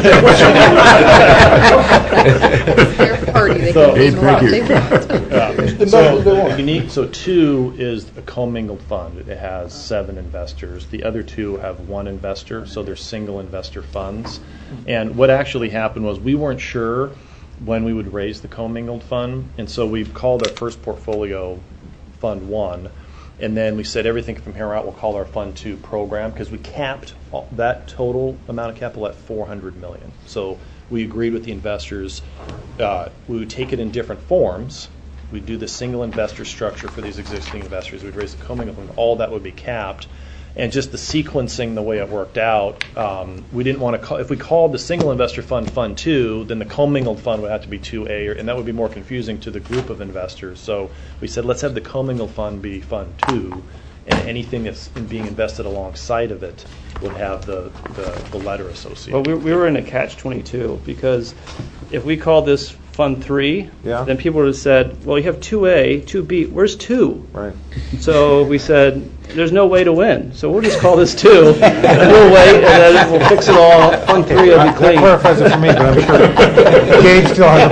They're a party. They So- can Hey, lose a lot. thank They you. want. Yeah. So unique. So two is a commingled fund. It has seven investors. The other two have one investor, so they're single investor funds. And what actually happened was we weren't sure when we would raise the commingled fund, and so we called our first portfolio Fund One, and then we said everything from here out we'll call our Fund Two program, because we capped all, that total amount of capital at four hundred million dollars. So we agreed with the investors uh, we would take it in different forms. We'd do the single investor structure for these existing investors. We'd raise the commingled fund. All that would be capped. And just the sequencing, the way it worked out, um, we didn't want to call, if we called the single investor fund Fund Two, then the commingled fund would have to be two A, or, and that would be more confusing to the group of investors. So we said, let's have the commingled fund be Fund Two, and anything that's in being invested alongside of it would have the, the, the letter associated. Well, we, we were in a catch twenty-two, because if we called this Fund Three, Yeah. then people would have said, well, you have two A, two B, where's two? Right. So we said, there's no way to win, so we'll just call this two, and we'll wait, and then we'll fix it all. Fund Three will be That clean. clarifies it for me, but I'm sure Gage still has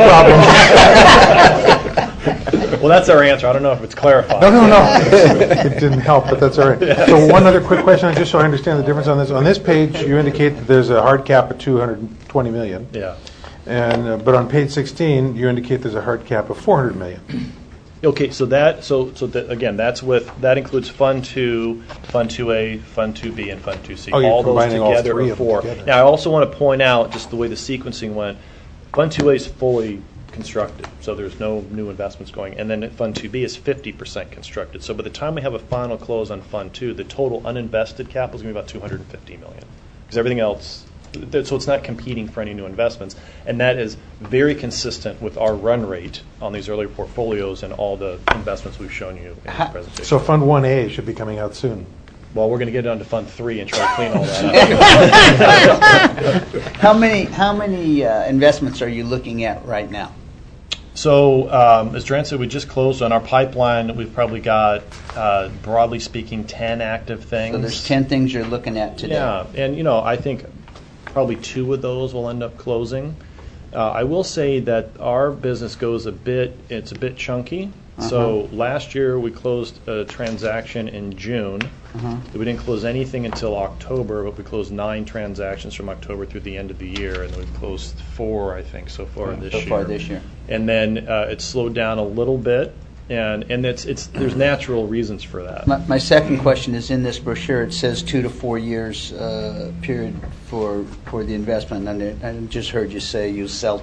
a problem. Well, that's our answer. I don't know if it's clarified. No, no, no. It didn't help, but that's all right. So one other quick question, just so I understand the difference on this. On this page, you indicate that there's a hard cap of two hundred twenty million. Yeah. And, uh, but on page sixteen, you indicate there's a hard cap of four hundred million. Okay, so that so so that, again, that's with that includes Fund Two, Fund Two A, Fund Two B, and Fund Two C. Oh, you're all those combining all together three are of them four. together. Now, I also want to point out just the way the sequencing went. Fund Two A is fully constructed, so there's no new investments going, and then Fund Two B is fifty percent constructed. So by the time we have a final close on Fund Two, the total uninvested capital is going to be about two hundred fifty million, because everything else. So it's not competing for any new investments, and that is very consistent with our run rate on these earlier portfolios and all the investments we've shown you in the presentation. So Fund one A should be coming out soon. Well, we're going to get it onto Fund Three and try to clean all that up. How many, how many uh, investments are you looking at right now? So, um, as Dran said, we just closed on our pipeline. We've probably got, uh, broadly speaking, ten active things. So there's ten things you're looking at today. Yeah, and you know, I think probably two of those will end up closing. Uh, I will say that our business goes a bit, it's a bit chunky. Uh-huh. So last year we closed a transaction in June. Uh-huh. We didn't close anything until October, but we closed nine transactions from October through the end of the year, and we've closed four, I think, so far Yeah, this so year. far this year. And then uh, it slowed down a little bit, and and it's it's there's natural reasons for that. My, my second question is, in this brochure, it says two to four years uh, period for for the investment, and I just heard you say you sell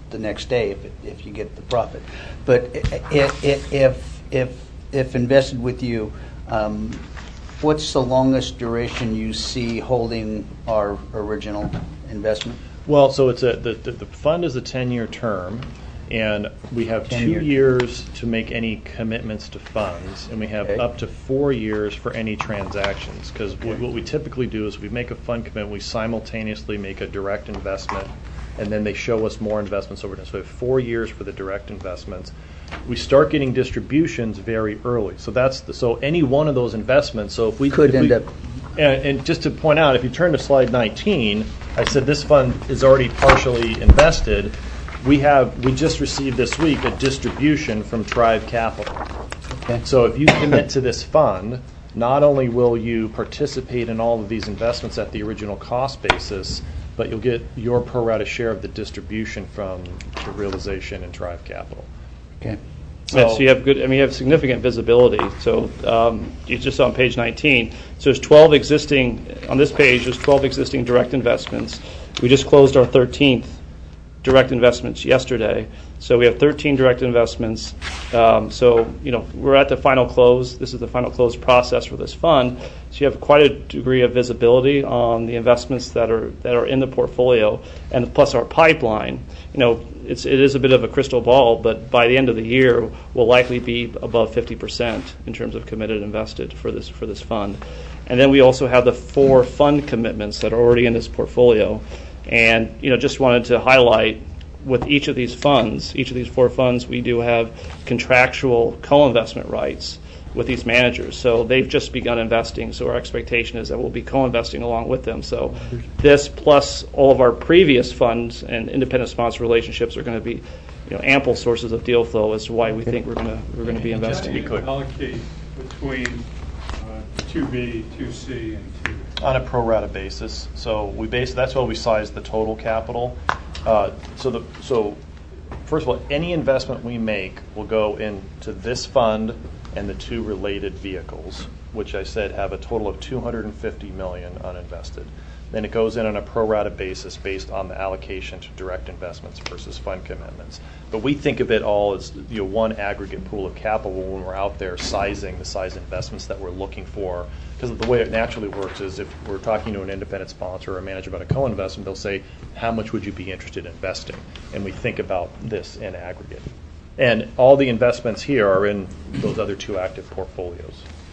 the next day if, it, if you get the profit. But if, if, if, if invested with you, um, what's the longest duration you see holding our original investment? Well, so it's a the, the, the fund is a ten-year term, and we have two years to make any commitments to funds, and we have Okay. up to four years for any transactions. Because what, what we typically do is we make a fund commitment, we simultaneously make a direct investment, and then they show us more investments over time. So we have four years for the direct investments. We start getting distributions very early. So that's the, so any one of those investments. So if we Could if end we, up- And, and just to point out, if you turn to slide nineteen, I said this fund is already partially invested. We have we just received this week a distribution from Tribe Capital. Okay. So if you commit to this fund, not only will you participate in all of these investments at the original cost basis, but you'll get your pro rata share of the distribution from the realization in Tribe Capital. Okay. Yeah, so you have good. I mean, you have significant visibility. So um, you just on page nineteen. So there's twelve existing on this page. There's twelve existing direct investments. We just closed our thirteenth direct investments yesterday. So we have thirteen direct investments. Um, so you know we're at the final close. This is the final close process for this fund. So you have quite a degree of visibility on the investments that are that are in the portfolio, and plus our pipeline. You know, it's it is a bit of a crystal ball, but by the end of the year, we'll likely be above fifty percent in terms of committed invested for this for this fund. And then we also have the four fund commitments that are already in this portfolio. And you know, just wanted to highlight with each of these funds, each of these four funds, we do have contractual co-investment rights with these managers. So they've just begun investing. So our expectation is that we'll be co-investing along with them. So this plus all of our previous funds and independent sponsor relationships are going to be, you know, ample sources of deal flow as to why we think we're going to we're going to be investing. You allocate between uh, two B, two C, and two. On a pro rata basis. So we base that's why we size the total capital. Uh, so the so first of all, any investment we make will go into this fund and the two related vehicles, which I said have a total of two hundred fifty million dollars uninvested. Then it goes in on a pro rata basis based on the allocation to direct investments versus fund commitments. But we think of it all as you know one aggregate pool of capital when we're out there sizing the size investments that we're looking for. Because the way it naturally works is if we're talking to an independent sponsor or a manager about a co-investment, they'll say, how much would you be interested in investing? And we think about this in aggregate. And all the investments here are in those other two active portfolios.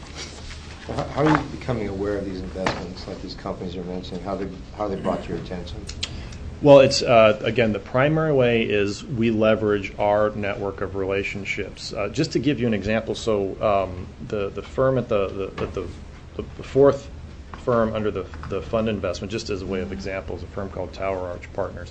How how are you becoming aware of these investments, like these companies you're mentioning? How they how they brought to your attention? Well, it's uh, again, the primary way is we leverage our network of relationships. Uh, just to give you an example, so um, the the firm at the the, at the the fourth firm under the the fund investment, just as a way of example, is a firm called Tower Arch Partners.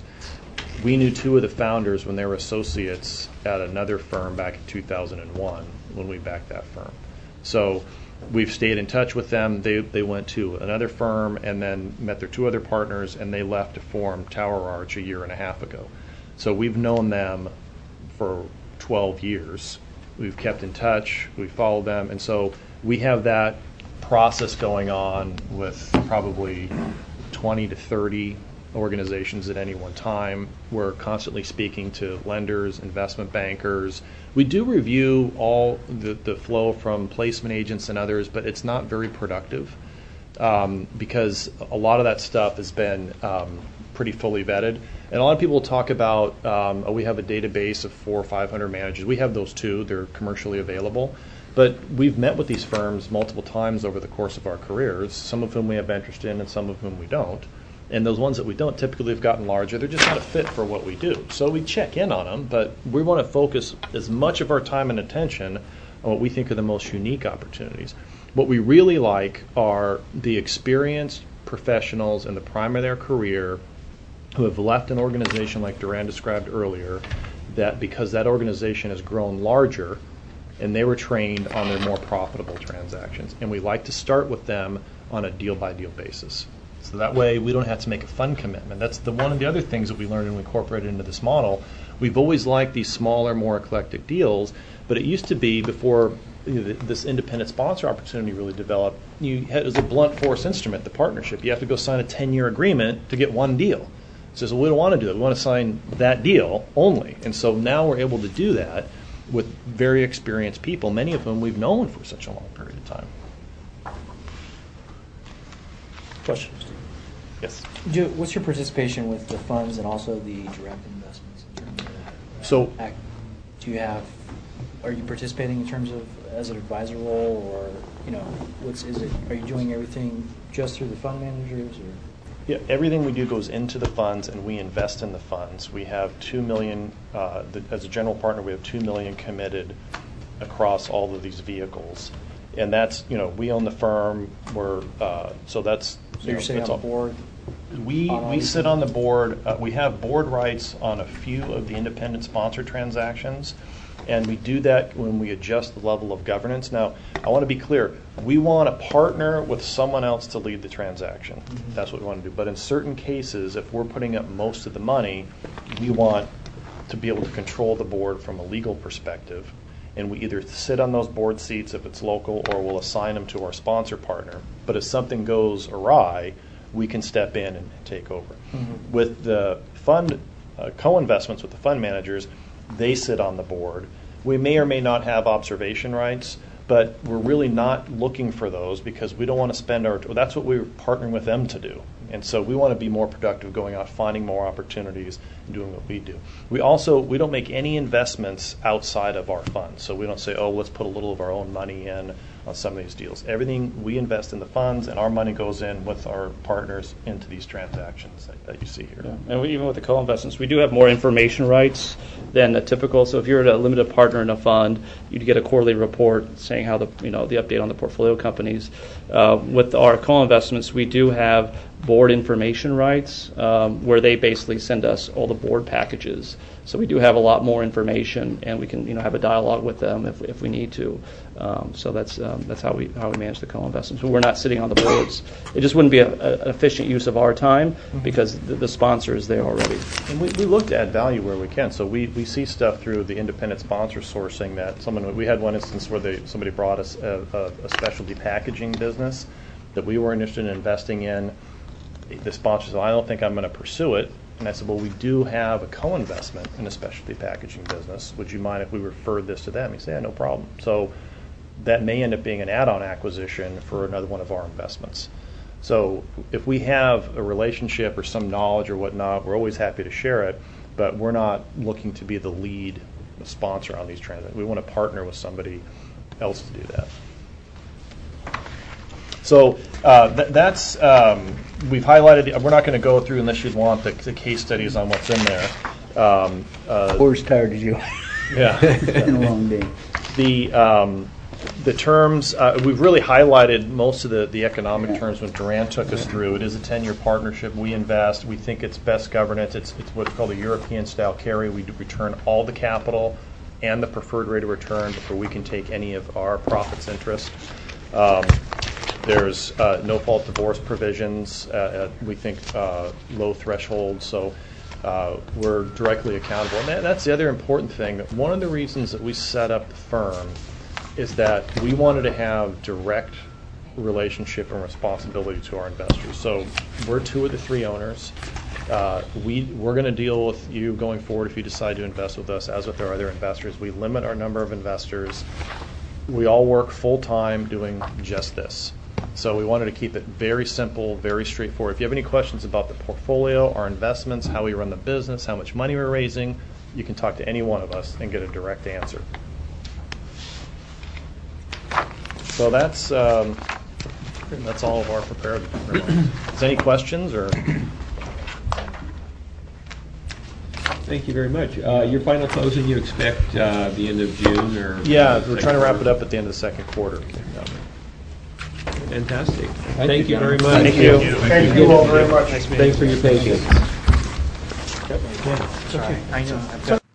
We knew two of the founders when they were associates at another firm back in two thousand one when we backed that firm. So we've stayed in touch with them. They they went to another firm and then met their two other partners, and they left to form Tower Arch a year and a half ago. So we've known them for twelve years. We've kept in touch. We follow them, and so we have that process going on with probably twenty to thirty organizations at any one time. We're constantly speaking to lenders, investment bankers. We do review all the, the flow from placement agents and others, but it's not very productive um, because a lot of that stuff has been um, pretty fully vetted. And a lot of people talk about, um, oh, we have a database of four or five hundred managers. We have those too. They're commercially available. But we've met with these firms multiple times over the course of our careers, some of whom we have interest in and some of whom we don't. And those ones that we don't typically have gotten larger. They're just not a fit for what we do. So we check in on them, but we want to focus as much of our time and attention on what we think are the most unique opportunities. What we really like are the experienced professionals in the prime of their career who have left an organization like Duran described earlier, that because that organization has grown larger and they were trained on their more profitable transactions. And we like to start with them on a deal-by-deal basis. So that way we don't have to make a fund commitment. That's the one of the other things that we learned and we incorporated into this model. We've always liked these smaller, more eclectic deals, but it used to be before you know, this independent sponsor opportunity really developed, you had, it was a blunt force instrument, the partnership. You have to go sign a ten-year agreement to get one deal. says, well, we don't want to do that. We want to sign that deal only. And so now we're able to do that with very experienced people, many of whom we've known for such a long period of time. Questions? Yes. Do, what's your participation with the funds and also the direct investments? In terms of, uh, So, act, do you have? Are you participating in terms of as an advisor role, or you know, what's is it? Are you doing everything just through the fund managers, or? Yeah, everything we do goes into the funds, and we invest in the funds. We have two million uh, the, as a general partner. We have two million committed across all of these vehicles, and that's you know we own the firm. We're uh, so that's. So you're sitting on the board? We we sit on the board. Uh, we have board rights on a few of the independent sponsor transactions, and we do that when we adjust the level of governance. Now, I want to be clear. We want to partner with someone else to lead the transaction. Mm-hmm. That's what we want to do. But in certain cases, if we're putting up most of the money, we want to be able to control the board from a legal perspective. And we either sit on those board seats if it's local, or we'll assign them to our sponsor partner. But if something goes awry, we can step in and take over. Mm-hmm. With the fund uh, co-investments with the fund managers, they sit on the board. We may or may not have observation rights, but we're really not looking for those because we don't want to spend our, well, that's what we're partnering with them to do. And so we want to be more productive going out, finding more opportunities, and doing what we do. We also, we don't make any investments outside of our funds. So we don't say, oh, let's put a little of our own money in on some of these deals. Everything we invest in the funds, and our money goes in with our partners into these transactions that, that you see here. Yeah. And we, even with the co-investments, we do have more information rights than a typical. So if you're a limited partner in a fund, you'd get a quarterly report saying how the you know the update on the portfolio companies. Uh, with our co-investments, we do have board information rights um, where they basically send us all the board packages. So we do have a lot more information, and we can you know have a dialogue with them if, if we need to. Um, so that's um, that's how we how we manage the co-investments. But we're not sitting on the boards. It just wouldn't be a, a, an efficient use of our time mm-hmm. because the, the sponsor is there already. And we, we look to add value where we can. So we, we see stuff through the independent sponsor sourcing that someone we had one instance where they somebody brought us a, a, a specialty packaging business that we were interested in investing in. The sponsor said, I don't think I'm going to pursue it. And I said, well, we do have a co-investment in a specialty packaging business. Would you mind if we referred this to them? He said, yeah, no problem. So that may end up being an add-on acquisition for another one of our investments. So if we have a relationship or some knowledge or whatnot, we're always happy to share it, but we're not looking to be the lead sponsor on these transactions. We want to partner with somebody else to do that. So uh, th- that's, um, we've highlighted, we're not going to go through unless you'd want the, the case studies on what's in there. Um, uh, Or as tired as you. Yeah. It's been a long day. The, um, the terms, uh, we've really highlighted most of the, the economic terms when Duran took us through. It is a ten-year partnership. We invest. We think it's best governance. It's, it's what's called a European-style carry. We do return all the capital and the preferred rate of return before we can take any of our profits interest. Um, There's uh, no-fault divorce provisions. Uh, uh, we think uh, low thresholds, so uh, we're directly accountable. And that, that's the other important thing. One of the reasons that we set up the firm is that we wanted to have direct relationship and responsibility to our investors. So we're two of the three owners. Uh, we, we're going to deal with you going forward if you decide to invest with us, as with our other investors. We limit our number of investors. We all work full-time doing just this. So we wanted to keep it very simple, very straightforward. If you have any questions about the portfolio, our investments, how we run the business, how much money we're raising, you can talk to any one of us and get a direct answer. So that's um, that's all of our prepared remarks. Is there any questions or? Thank you very much. Uh, your final closing, you expect uh, the end of June, or? Yeah, we're trying to wrap it up at the end of the second quarter. Yeah. Fantastic. Thank Thank you, you very John. much. Thank you. Thank you all very much. Thanks for your patience. It's okay. I know.